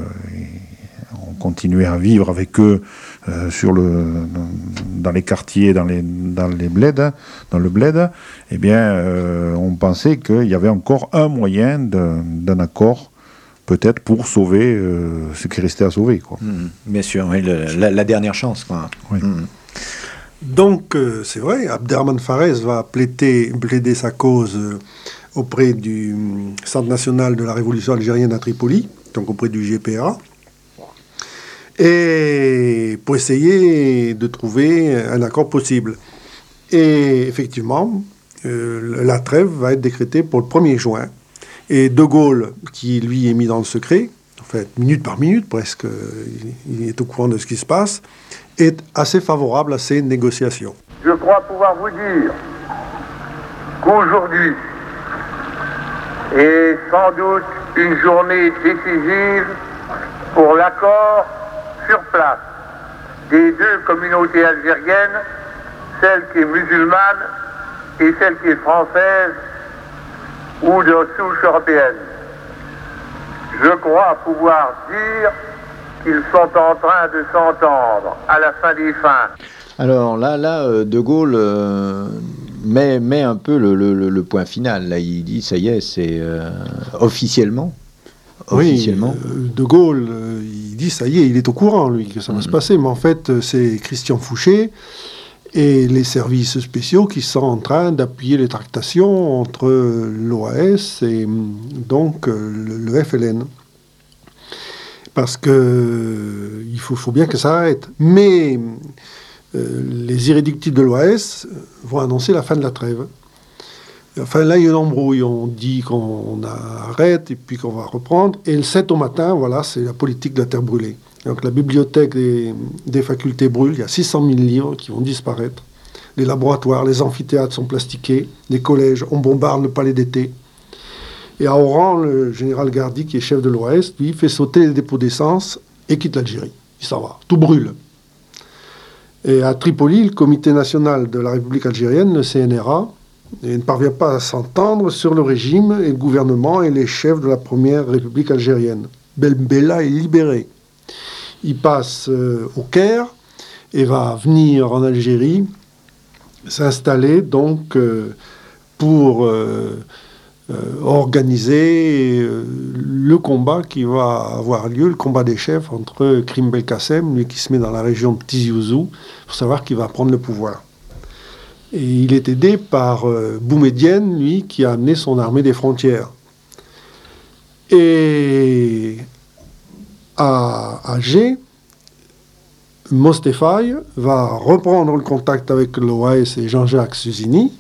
on continuait à vivre avec eux euh, sur le, dans les quartiers, dans les, dans les bleds, dans le bled, eh bien, euh, on pensait qu'il y avait encore un moyen de, d'un accord, peut-être pour sauver euh, ce qui restait à sauver, quoi. Mmh, bien sûr, oui, le, la, la dernière chance, quoi. Oui. Mmh. Donc, euh, c'est vrai, Abderrahmane Fares va plaider, plaider sa cause euh, auprès du Centre national de la révolution algérienne à Tripoli, donc auprès du G P A, et pour essayer de trouver un accord possible. Et effectivement, euh, la trêve va être décrétée pour le premier juin. Et De Gaulle, qui lui est mis dans le secret, en fait, minute par minute presque, il, il est au courant de ce qui se passe, est assez favorable à ces négociations. Je crois pouvoir vous dire qu'aujourd'hui est sans doute une journée décisive pour l'accord sur place des deux communautés algériennes, celle qui est musulmane et celle qui est française ou de souche européenne. Je crois pouvoir dire qu'ils sont en train de s'entendre à la fin des fins. Alors là, là, De Gaulle euh, met, met un peu le, le, le point final. Là, il dit, ça y est, c'est euh, officiellement. officiellement. Oui, De Gaulle, euh, il dit, ça y est, il est au courant, lui, que ça va mmh. se passer. Mais en fait, c'est Christian Fouché et les services spéciaux qui sont en train d'appuyer les tractations entre l'O A S et donc le, le F L N. parce que euh, il faut, faut bien que ça arrête. Mais euh, les irréductibles de l'O A S vont annoncer la fin de la trêve. Enfin, là, il y a une embrouille. On dit qu'on arrête et puis qu'on va reprendre. Et le sept au matin, voilà, c'est la politique de la terre brûlée. Donc, la bibliothèque des, des facultés brûle. Il y a six cent mille livres qui vont disparaître. Les laboratoires, les amphithéâtres sont plastiqués. Les collèges, on bombarde le palais d'été. Et à Oran, le général Gardi, qui est chef de l'O A S, lui, fait sauter les dépôts d'essence et quitte l'Algérie. Il s'en va. Tout brûle. Et à Tripoli, le Comité national de la République algérienne, le C N R A, et ne parvient pas à s'entendre sur le régime et le gouvernement et les chefs de la première République algérienne. Ben Bella est libéré. Il passe euh, au Caire et va venir en Algérie s'installer donc euh, pour euh, euh, organiser euh, le combat qui va avoir lieu, le combat des chefs entre Krim Belkacem, lui qui se met dans la région de Tizi Ouzou, pour savoir qui va prendre le pouvoir. Et il est aidé par euh, Boumedienne, lui, qui a amené son armée des frontières. Et à Alger, Mostefaï va reprendre le contact avec l'O A S et Jean-Jacques Suzini.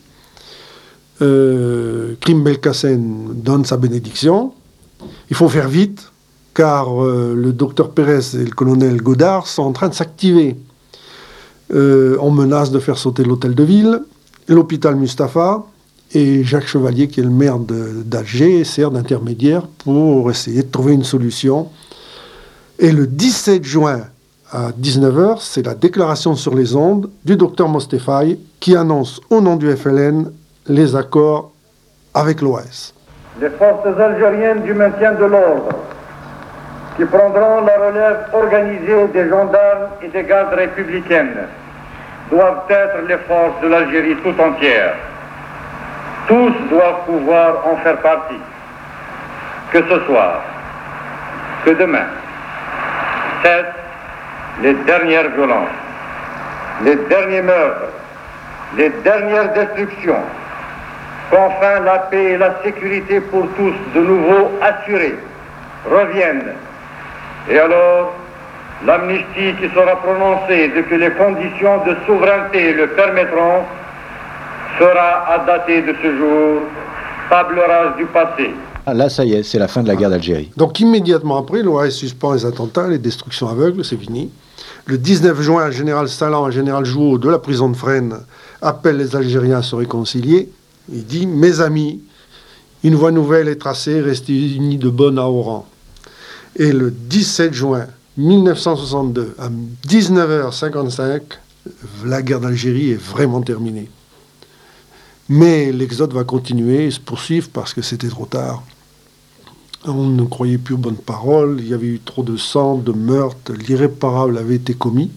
Euh, Krim Belkacem donne sa bénédiction. Il faut faire vite, car euh, le docteur Pérez et le colonel Godard sont en train de s'activer. Euh, on menace de faire sauter l'hôtel de ville, l'hôpital Mustapha, et Jacques Chevalier, qui est le maire de, d'Alger, sert d'intermédiaire pour essayer de trouver une solution. Et le dix-sept juin à dix-neuf heures, c'est la déclaration sur les ondes du docteur Mostefaï qui annonce au nom du F L N les accords avec l'O A S. Les forces algériennes du maintien de l'ordre qui prendront la relève organisée des gendarmes et des gardes républicaines doivent être les forces de l'Algérie tout entière. Tous doivent pouvoir en faire partie. Que ce soir, que demain, cessent les dernières violences, les derniers meurtres, les dernières destructions, qu'enfin la paix et la sécurité pour tous de nouveau assurées reviennent. Et alors, l'amnistie qui sera prononcée dès que les conditions de souveraineté le permettront sera à dater de ce jour table rase du passé. Ah, là, ça y est, c'est la fin de la guerre d'Algérie. Donc immédiatement après, l'O A S suspend les attentats, les destructions aveugles, c'est fini. Le dix-neuf juin, le général Salan et le général Jouot de la prison de Fresnes appellent les Algériens à se réconcilier. Il dit « Mes amis, une voie nouvelle est tracée, restez unis de bonne à Oran ». Et le dix-sept juin mille neuf cent soixante-deux, à dix-neuf heures cinquante-cinq, la guerre d'Algérie est vraiment terminée. Mais l'exode va continuer et se poursuivre parce que c'était trop tard. On ne croyait plus aux bonnes paroles, il y avait eu trop de sang, de meurtres, l'irréparable avait été commis.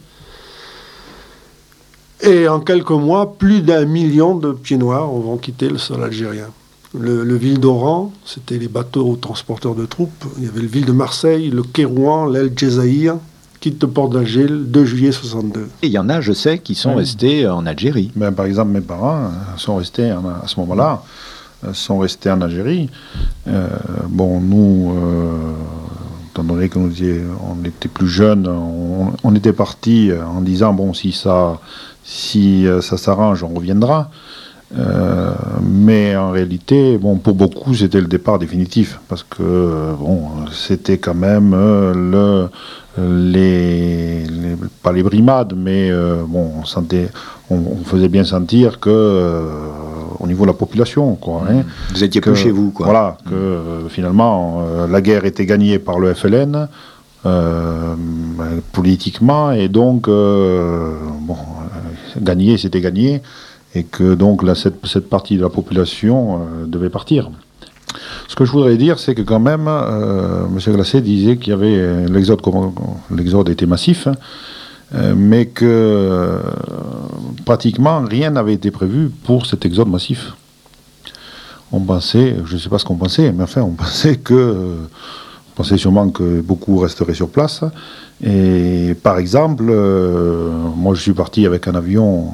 Et en quelques mois, plus d'un million de pieds noirs vont quitter le sol algérien. Le, le ville d'Oran, c'était les bateaux transporteurs de troupes. Il y avait le ville de Marseille, le Kérouan, l'El Djezaïr, quitte le port d'Alger le deux juillet soixante-deux. Et il y en a, je sais, qui sont mmh. restés en Algérie. Ben, par exemple, mes parents sont restés en, à ce moment-là, sont restés en Algérie. Euh, bon, nous, euh, étant donné qu'on était, on était plus jeunes, on, on était partis en disant, bon, si ça, si ça s'arrange, on reviendra. Euh, mais en réalité, bon, pour beaucoup, c'était le départ définitif, parce que bon, c'était quand même euh, le, les, les, pas les brimades, mais euh, bon, on sentait, on, on faisait bien sentir que euh, au niveau de la population, quoi. Hein, vous étiez que, plus chez vous, quoi. Voilà, que euh, finalement, euh, la guerre était gagnée par le F L N. Euh, politiquement, et donc euh, bon, euh, gagner, c'était gagné. Et que donc là, cette, cette partie de la population euh, devait partir. Ce que je voudrais dire, c'est que quand même, euh, M. Glacé disait qu'il y avait euh, l'exode, l'exode était massif, hein, euh, mais que euh, pratiquement rien n'avait été prévu pour cet exode massif. On pensait, je ne sais pas ce qu'on pensait, mais enfin, on pensait que, euh, on pensait sûrement que beaucoup resteraient sur place. Et par exemple, euh, moi, je suis parti avec un avion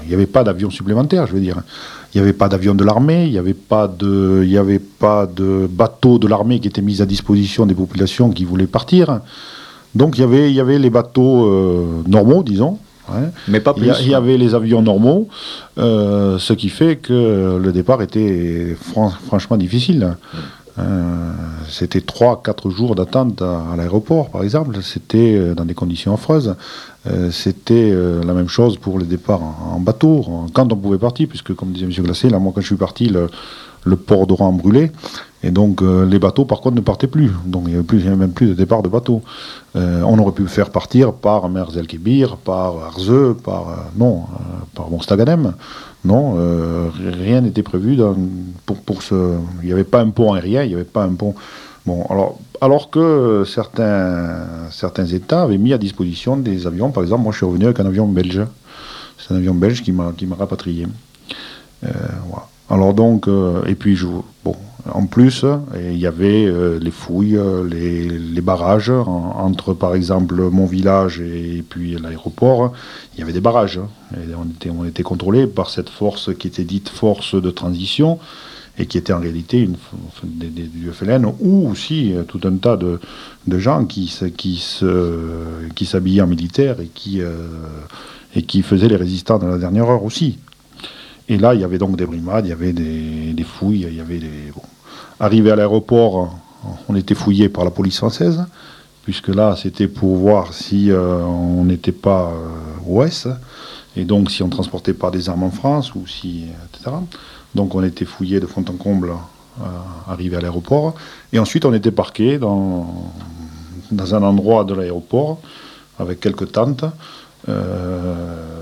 il n'y avait pas d'avion supplémentaire, je veux dire. Il n'y avait pas d'avion de l'armée, il n'y avait pas de, il n'y avait pas de bateaux de l'armée qui étaient mis à disposition des populations qui voulaient partir. Donc il y avait, il y avait les bateaux euh, normaux, disons. Ouais. Mais pas plus. Il y, y avait les avions normaux, euh, ce qui fait que le départ était fran- franchement difficile. Mmh. Euh, c'était trois à quatre jours d'attente à, à l'aéroport, par exemple. C'était euh, dans des conditions affreuses. Euh, c'était euh, la même chose pour le départ en, en bateau, en, quand on pouvait partir, puisque, comme disait M. Glacé, là, moi, quand je suis parti, le, le port d'Oran brûlait. Et donc, euh, les bateaux, par contre, ne partaient plus. Donc, il n'y avait, avait même plus de départ de bateaux. Euh, on aurait pu faire partir par Merz El Kébir, par Arzeu, par... Euh, non, euh, par Mostaganem. Non, euh, rien n'était prévu dans, pour, pour ce... Il n'y avait pas un pont aérien, il n'y avait pas un pont... Bon, alors, alors que certains, certains États avaient mis à disposition des avions. Par exemple, moi, je suis revenu avec un avion belge. C'est un avion belge qui m'a, qui m'a rapatrié. Euh, voilà. Alors donc, euh, et puis, je, bon, en plus, il y avait euh, les fouilles, les, les barrages, en, entre, par exemple, mon village et puis l'aéroport. Il y avait des barrages. Et on était, on était contrôlés par cette force qui était dite force de transition, et qui était en réalité une, des, des, du F L N, ou aussi tout un tas de, de gens qui, qui, se, qui s'habillaient en militaire et qui, euh, et qui faisaient les résistants de la dernière heure aussi. Et là, il y avait donc des brimades, il y avait des, des fouilles, il y avait des... Bon. Arrivé à l'aéroport, on était fouillé par la police française, puisque là, c'était pour voir si euh, on n'était pas euh, O S, et donc si on ne transportait pas des armes en France, ou si... et cetera. Donc on était fouillé de fond en comble euh, arrivé à l'aéroport. Et ensuite on était parqué dans, dans un endroit de l'aéroport avec quelques tentes, euh,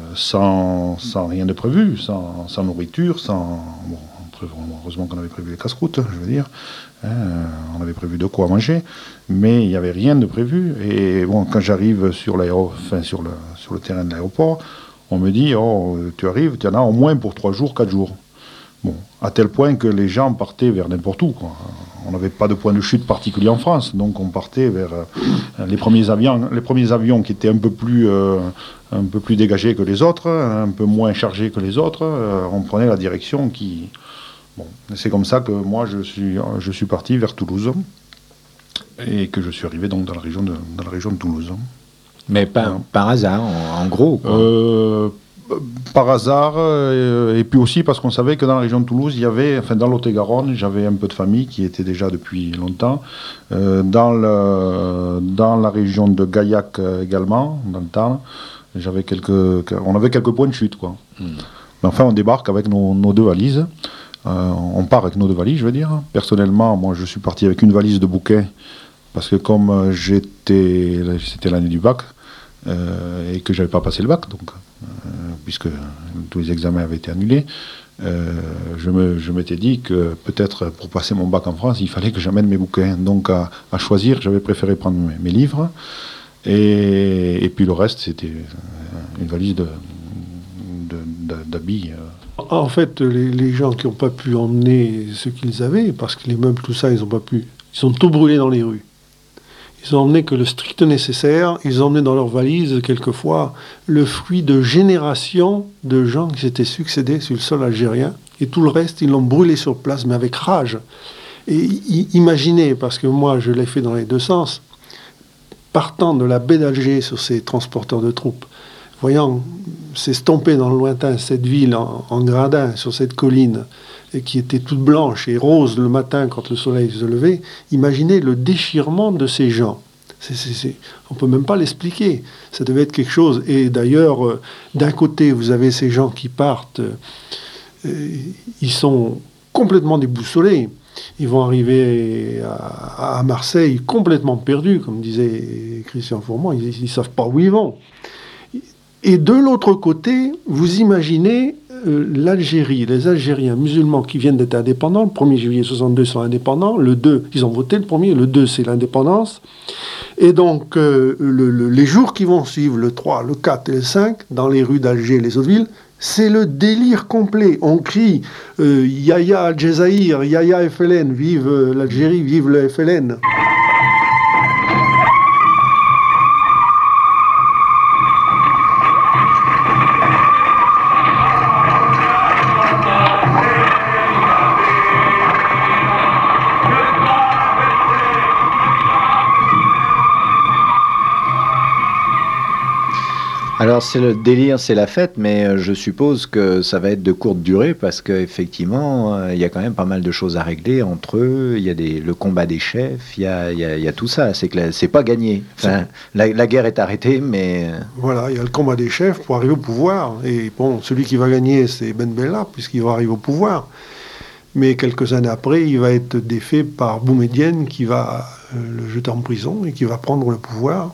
sans, sans rien de prévu, sans, sans nourriture, sans... Bon, heureusement qu'on avait prévu les casse-croûtes, je veux dire. Hein, on avait prévu de quoi manger, mais il n'y avait rien de prévu. Et bon, quand j'arrive sur, l'aéro... enfin, sur, le, sur le terrain de l'aéroport, on me dit, oh, tu arrives, tu en as au moins pour trois jours, quatre jours. Bon, à tel point que les gens partaient vers n'importe où, quoi. On n'avait pas de point de chute particulier en France, donc on partait vers euh, les premiers avions, les premiers avions qui étaient un peu plus, euh, un peu plus dégagés que les autres, un peu moins chargés que les autres. Euh, on prenait la direction qui... Bon, c'est comme ça que moi je suis, je suis parti vers Toulouse et que je suis arrivé donc dans la région de, dans la région de Toulouse. Mais par, ouais. par hasard, en, en gros, quoi. Euh, Par hasard, euh, et puis aussi parce qu'on savait que dans la région de Toulouse, il y avait, enfin dans Lot-et-Garonne, j'avais un peu de famille qui était déjà depuis longtemps. Euh, dans, le, dans la région de Gaillac euh, également, dans le Tarn, j'avais quelques, on avait quelques points de chute, quoi. Mm. Mais enfin, on débarque avec nos, nos deux valises. Euh, on part avec nos deux valises, je veux dire. Personnellement, moi, je suis parti avec une valise de bouquets parce que comme j'étais, c'était l'année du bac. Euh, et que j'avais pas passé le bac, donc euh, puisque tous les examens avaient été annulés, euh, je, me, je m'étais dit que peut-être pour passer mon bac en France, il fallait que j'amène mes bouquins. Donc à, à choisir, j'avais préféré prendre mes, mes livres, et, et puis le reste, c'était une valise de, de, de, d'habits. En fait, les, les gens qui n'ont pas pu emmener ce qu'ils avaient, parce que les meubles, tout ça, ils n'ont pas pu, ils sont tout brûlés dans les rues. Ils ont emmené que le strict nécessaire. Ils ont emmené dans leurs valises, quelquefois, le fruit de générations de gens qui s'étaient succédés sur le sol algérien. Et tout le reste, ils l'ont brûlé sur place, mais avec rage. Et i- imaginez, parce que moi, je l'ai fait dans les deux sens, partant de la baie d'Alger sur ces transporteurs de troupes, voyant s'estomper dans le lointain cette ville en, en gradin, sur cette colline, et qui était toute blanche et rose le matin quand le soleil se levait, imaginez le déchirement de ces gens. C'est, c'est, c'est, on ne peut même pas l'expliquer. Ça devait être quelque chose. Et d'ailleurs, euh, d'un côté, vous avez ces gens qui partent, euh, ils sont complètement déboussolés. Ils vont arriver à, à Marseille complètement perdus, comme disait Christian Fourmont, ils ne savent pas où ils vont. Et de l'autre côté, vous imaginez euh, l'Algérie, les Algériens musulmans qui viennent d'être indépendants. Le premier juillet soixante-deux sont indépendants. Le deux, ils ont voté le premier. Le deux, c'est l'indépendance. Et donc, euh, le, le, les jours qui vont suivre, le trois, le quatre et le cinq, dans les rues d'Alger et les autres villes, c'est le délire complet. On crie euh, Yahya Al-Jazaïr, Yahya F L N, vive euh, l'Algérie, vive le F L N. Alors c'est le délire, c'est la fête, mais je suppose que ça va être de courte durée parce qu'effectivement, il y a quand même pas mal de choses à régler entre eux. Il y a des, le combat des chefs, il y a, il y a, il y a tout ça. C'est que c'est pas gagné. Enfin, la, la guerre est arrêtée, mais voilà, il y a le combat des chefs pour arriver au pouvoir. Et bon, celui qui va gagner, c'est Ben Bella puisqu'il va arriver au pouvoir. Mais quelques années après, il va être défait par Boumedienne qui va le jeter en prison et qui va prendre le pouvoir.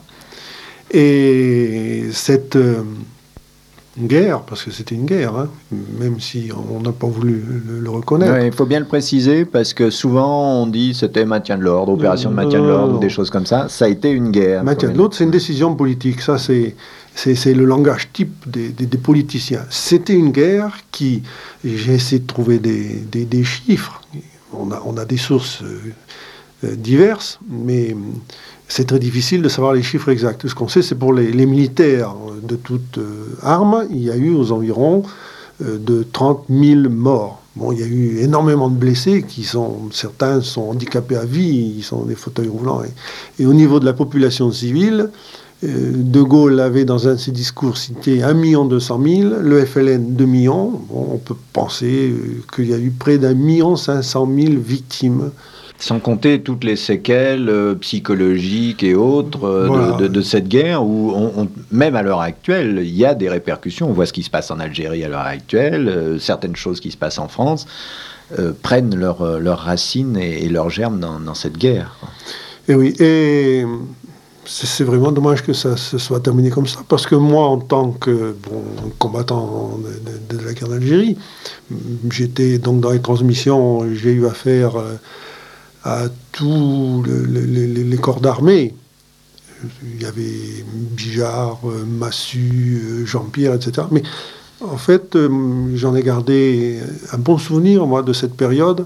Et cette euh, guerre, parce que c'était une guerre, hein, même si on n'a pas voulu le, le reconnaître. Ouais, il faut bien le préciser, parce que souvent on dit c'était maintien de l'ordre, opération de maintien de l'ordre, ou des choses comme ça. Ça a été une guerre. Maintien de l'ordre, c'est une décision politique. Ça, c'est, c'est, c'est le langage type des, des, des politiciens. C'était une guerre qui... J'ai essayé de trouver des, des, des chiffres. On a, on a des sources euh, diverses, mais... C'est très difficile de savoir les chiffres exacts. Ce qu'on sait, c'est pour les, les militaires de toutes euh, armes, il y a eu aux environs euh, de trente mille morts. Bon, il y a eu énormément de blessés, qui sont, certains sont handicapés à vie, ils sont des fauteuils roulants. Et, et au niveau de la population civile, euh, De Gaulle avait dans un de ses discours cité un million deux cent mille, le F L N deux millions. Bon, on peut penser euh, qu'il y a eu près d'un million cinq cent mille victimes. Sans compter toutes les séquelles euh, psychologiques et autres euh, voilà. de, de, de cette guerre, où on, on, même à l'heure actuelle, il y a des répercussions. On voit ce qui se passe en Algérie à l'heure actuelle, euh, certaines choses qui se passent en France euh, prennent leurs leur racines et, et leurs germes dans, dans cette guerre. Et oui, et c'est, c'est vraiment dommage que ça se soit terminé comme ça, parce que moi, en tant que bon, combattant de, de, de la guerre d'Algérie, j'étais donc dans les transmissions, j'ai eu affaire... Euh, à tous le, le, le, les corps d'armée. Il y avait Bijard, Massu, Jean-Pierre, et cetera. Mais en fait, j'en ai gardé un bon souvenir, moi, de cette période.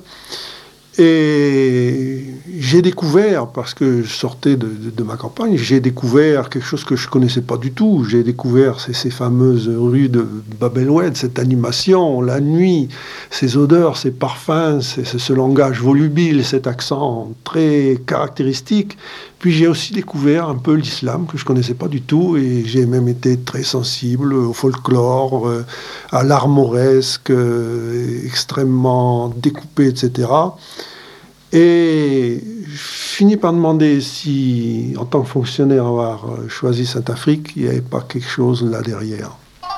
Et j'ai découvert, parce que je sortais de, de, de ma campagne, j'ai découvert quelque chose que je ne connaissais pas du tout. J'ai découvert ces, ces fameuses rues de Bab el-Oued, cette animation, la nuit, ces odeurs, ces parfums, ces, ce langage volubile, cet accent très caractéristique. Puis j'ai aussi découvert un peu l'islam que je ne connaissais pas du tout, et j'ai même été très sensible au folklore, euh, à l'art mauresque, euh, extrêmement découpé, et cetera. Et je finis par demander si, en tant que fonctionnaire, avoir choisi Sainte-Afrique, il n'y avait pas quelque chose là derrière.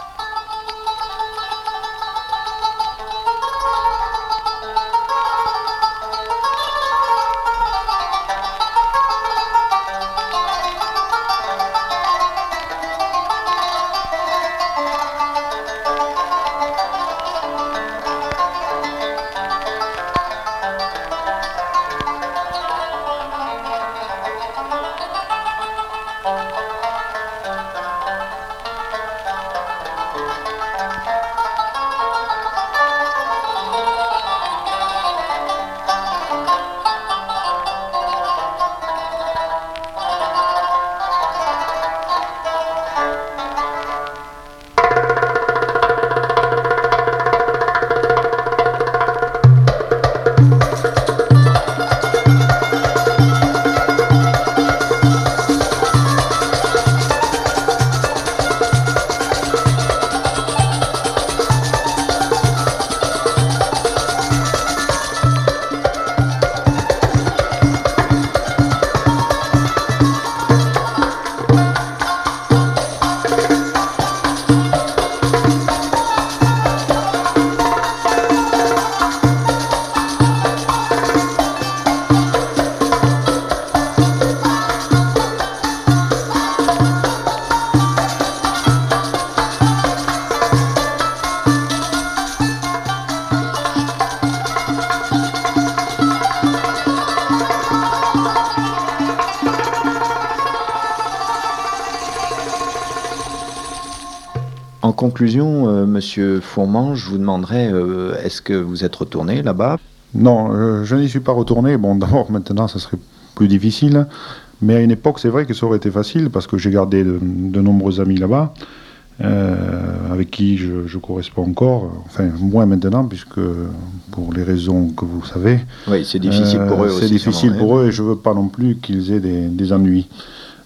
En conclusion, euh, Monsieur Fourmand, je vous demanderais, euh, est-ce que vous êtes retourné là-bas ? Non, euh, je n'y suis pas retourné. Bon, d'abord, maintenant, ça serait plus difficile. Mais à une époque, c'est vrai que ça aurait été facile, parce que j'ai gardé de, de nombreux amis là-bas, euh, avec qui je, je corresponds encore. Enfin, moins maintenant, puisque pour les raisons que vous savez... Oui, c'est difficile pour eux euh, aussi. C'est difficile pour eux, et je ne veux pas non plus qu'ils aient des, des ennuis.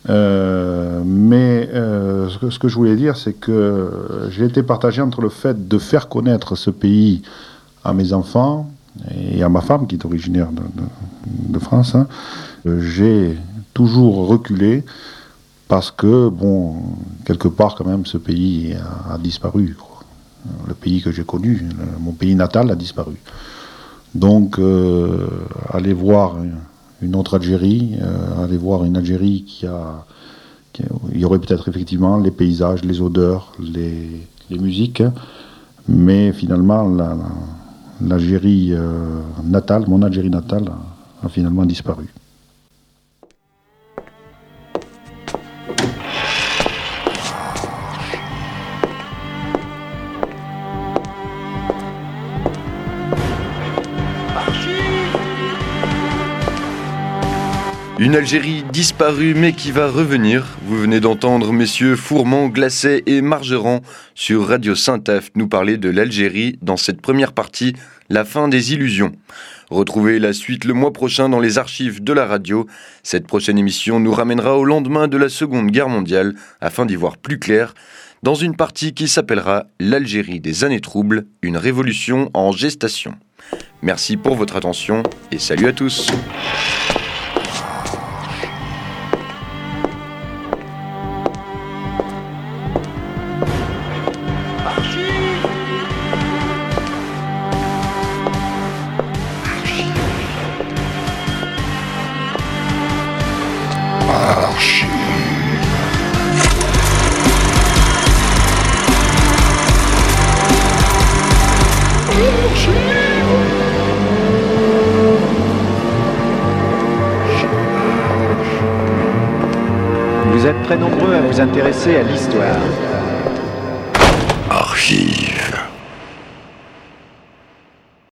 Euh, mais euh, ce, que, ce que je voulais dire, c'est que j'ai été partagé entre le fait de faire connaître ce pays à mes enfants et à ma femme, qui est originaire de, de, de France. Hein. J'ai toujours reculé parce que, bon, quelque part, quand même, ce pays a, a disparu, quoi. Le pays que j'ai connu, le, mon pays natal a disparu. Donc, euh, aller voir une autre Algérie, euh, aller voir une Algérie qui a... Qui, il y aurait peut-être effectivement les paysages, les odeurs, les, les musiques, hein, mais finalement, la, la, l'Algérie euh, natale, mon Algérie natale, a, a finalement disparu. Une Algérie disparue mais qui va revenir. Vous venez d'entendre messieurs Fourmand, Glacet et Margeran sur Radio Saint-Aft nous parler de l'Algérie dans cette première partie, la fin des illusions. Retrouvez la suite le mois prochain dans les archives de la radio. Cette prochaine émission nous ramènera au lendemain de la Seconde Guerre mondiale afin d'y voir plus clair dans une partie qui s'appellera l'Algérie des années troubles, une révolution en gestation. Merci pour votre attention et salut à tous. Vous êtes très nombreux à vous intéresser à l'histoire. Archives.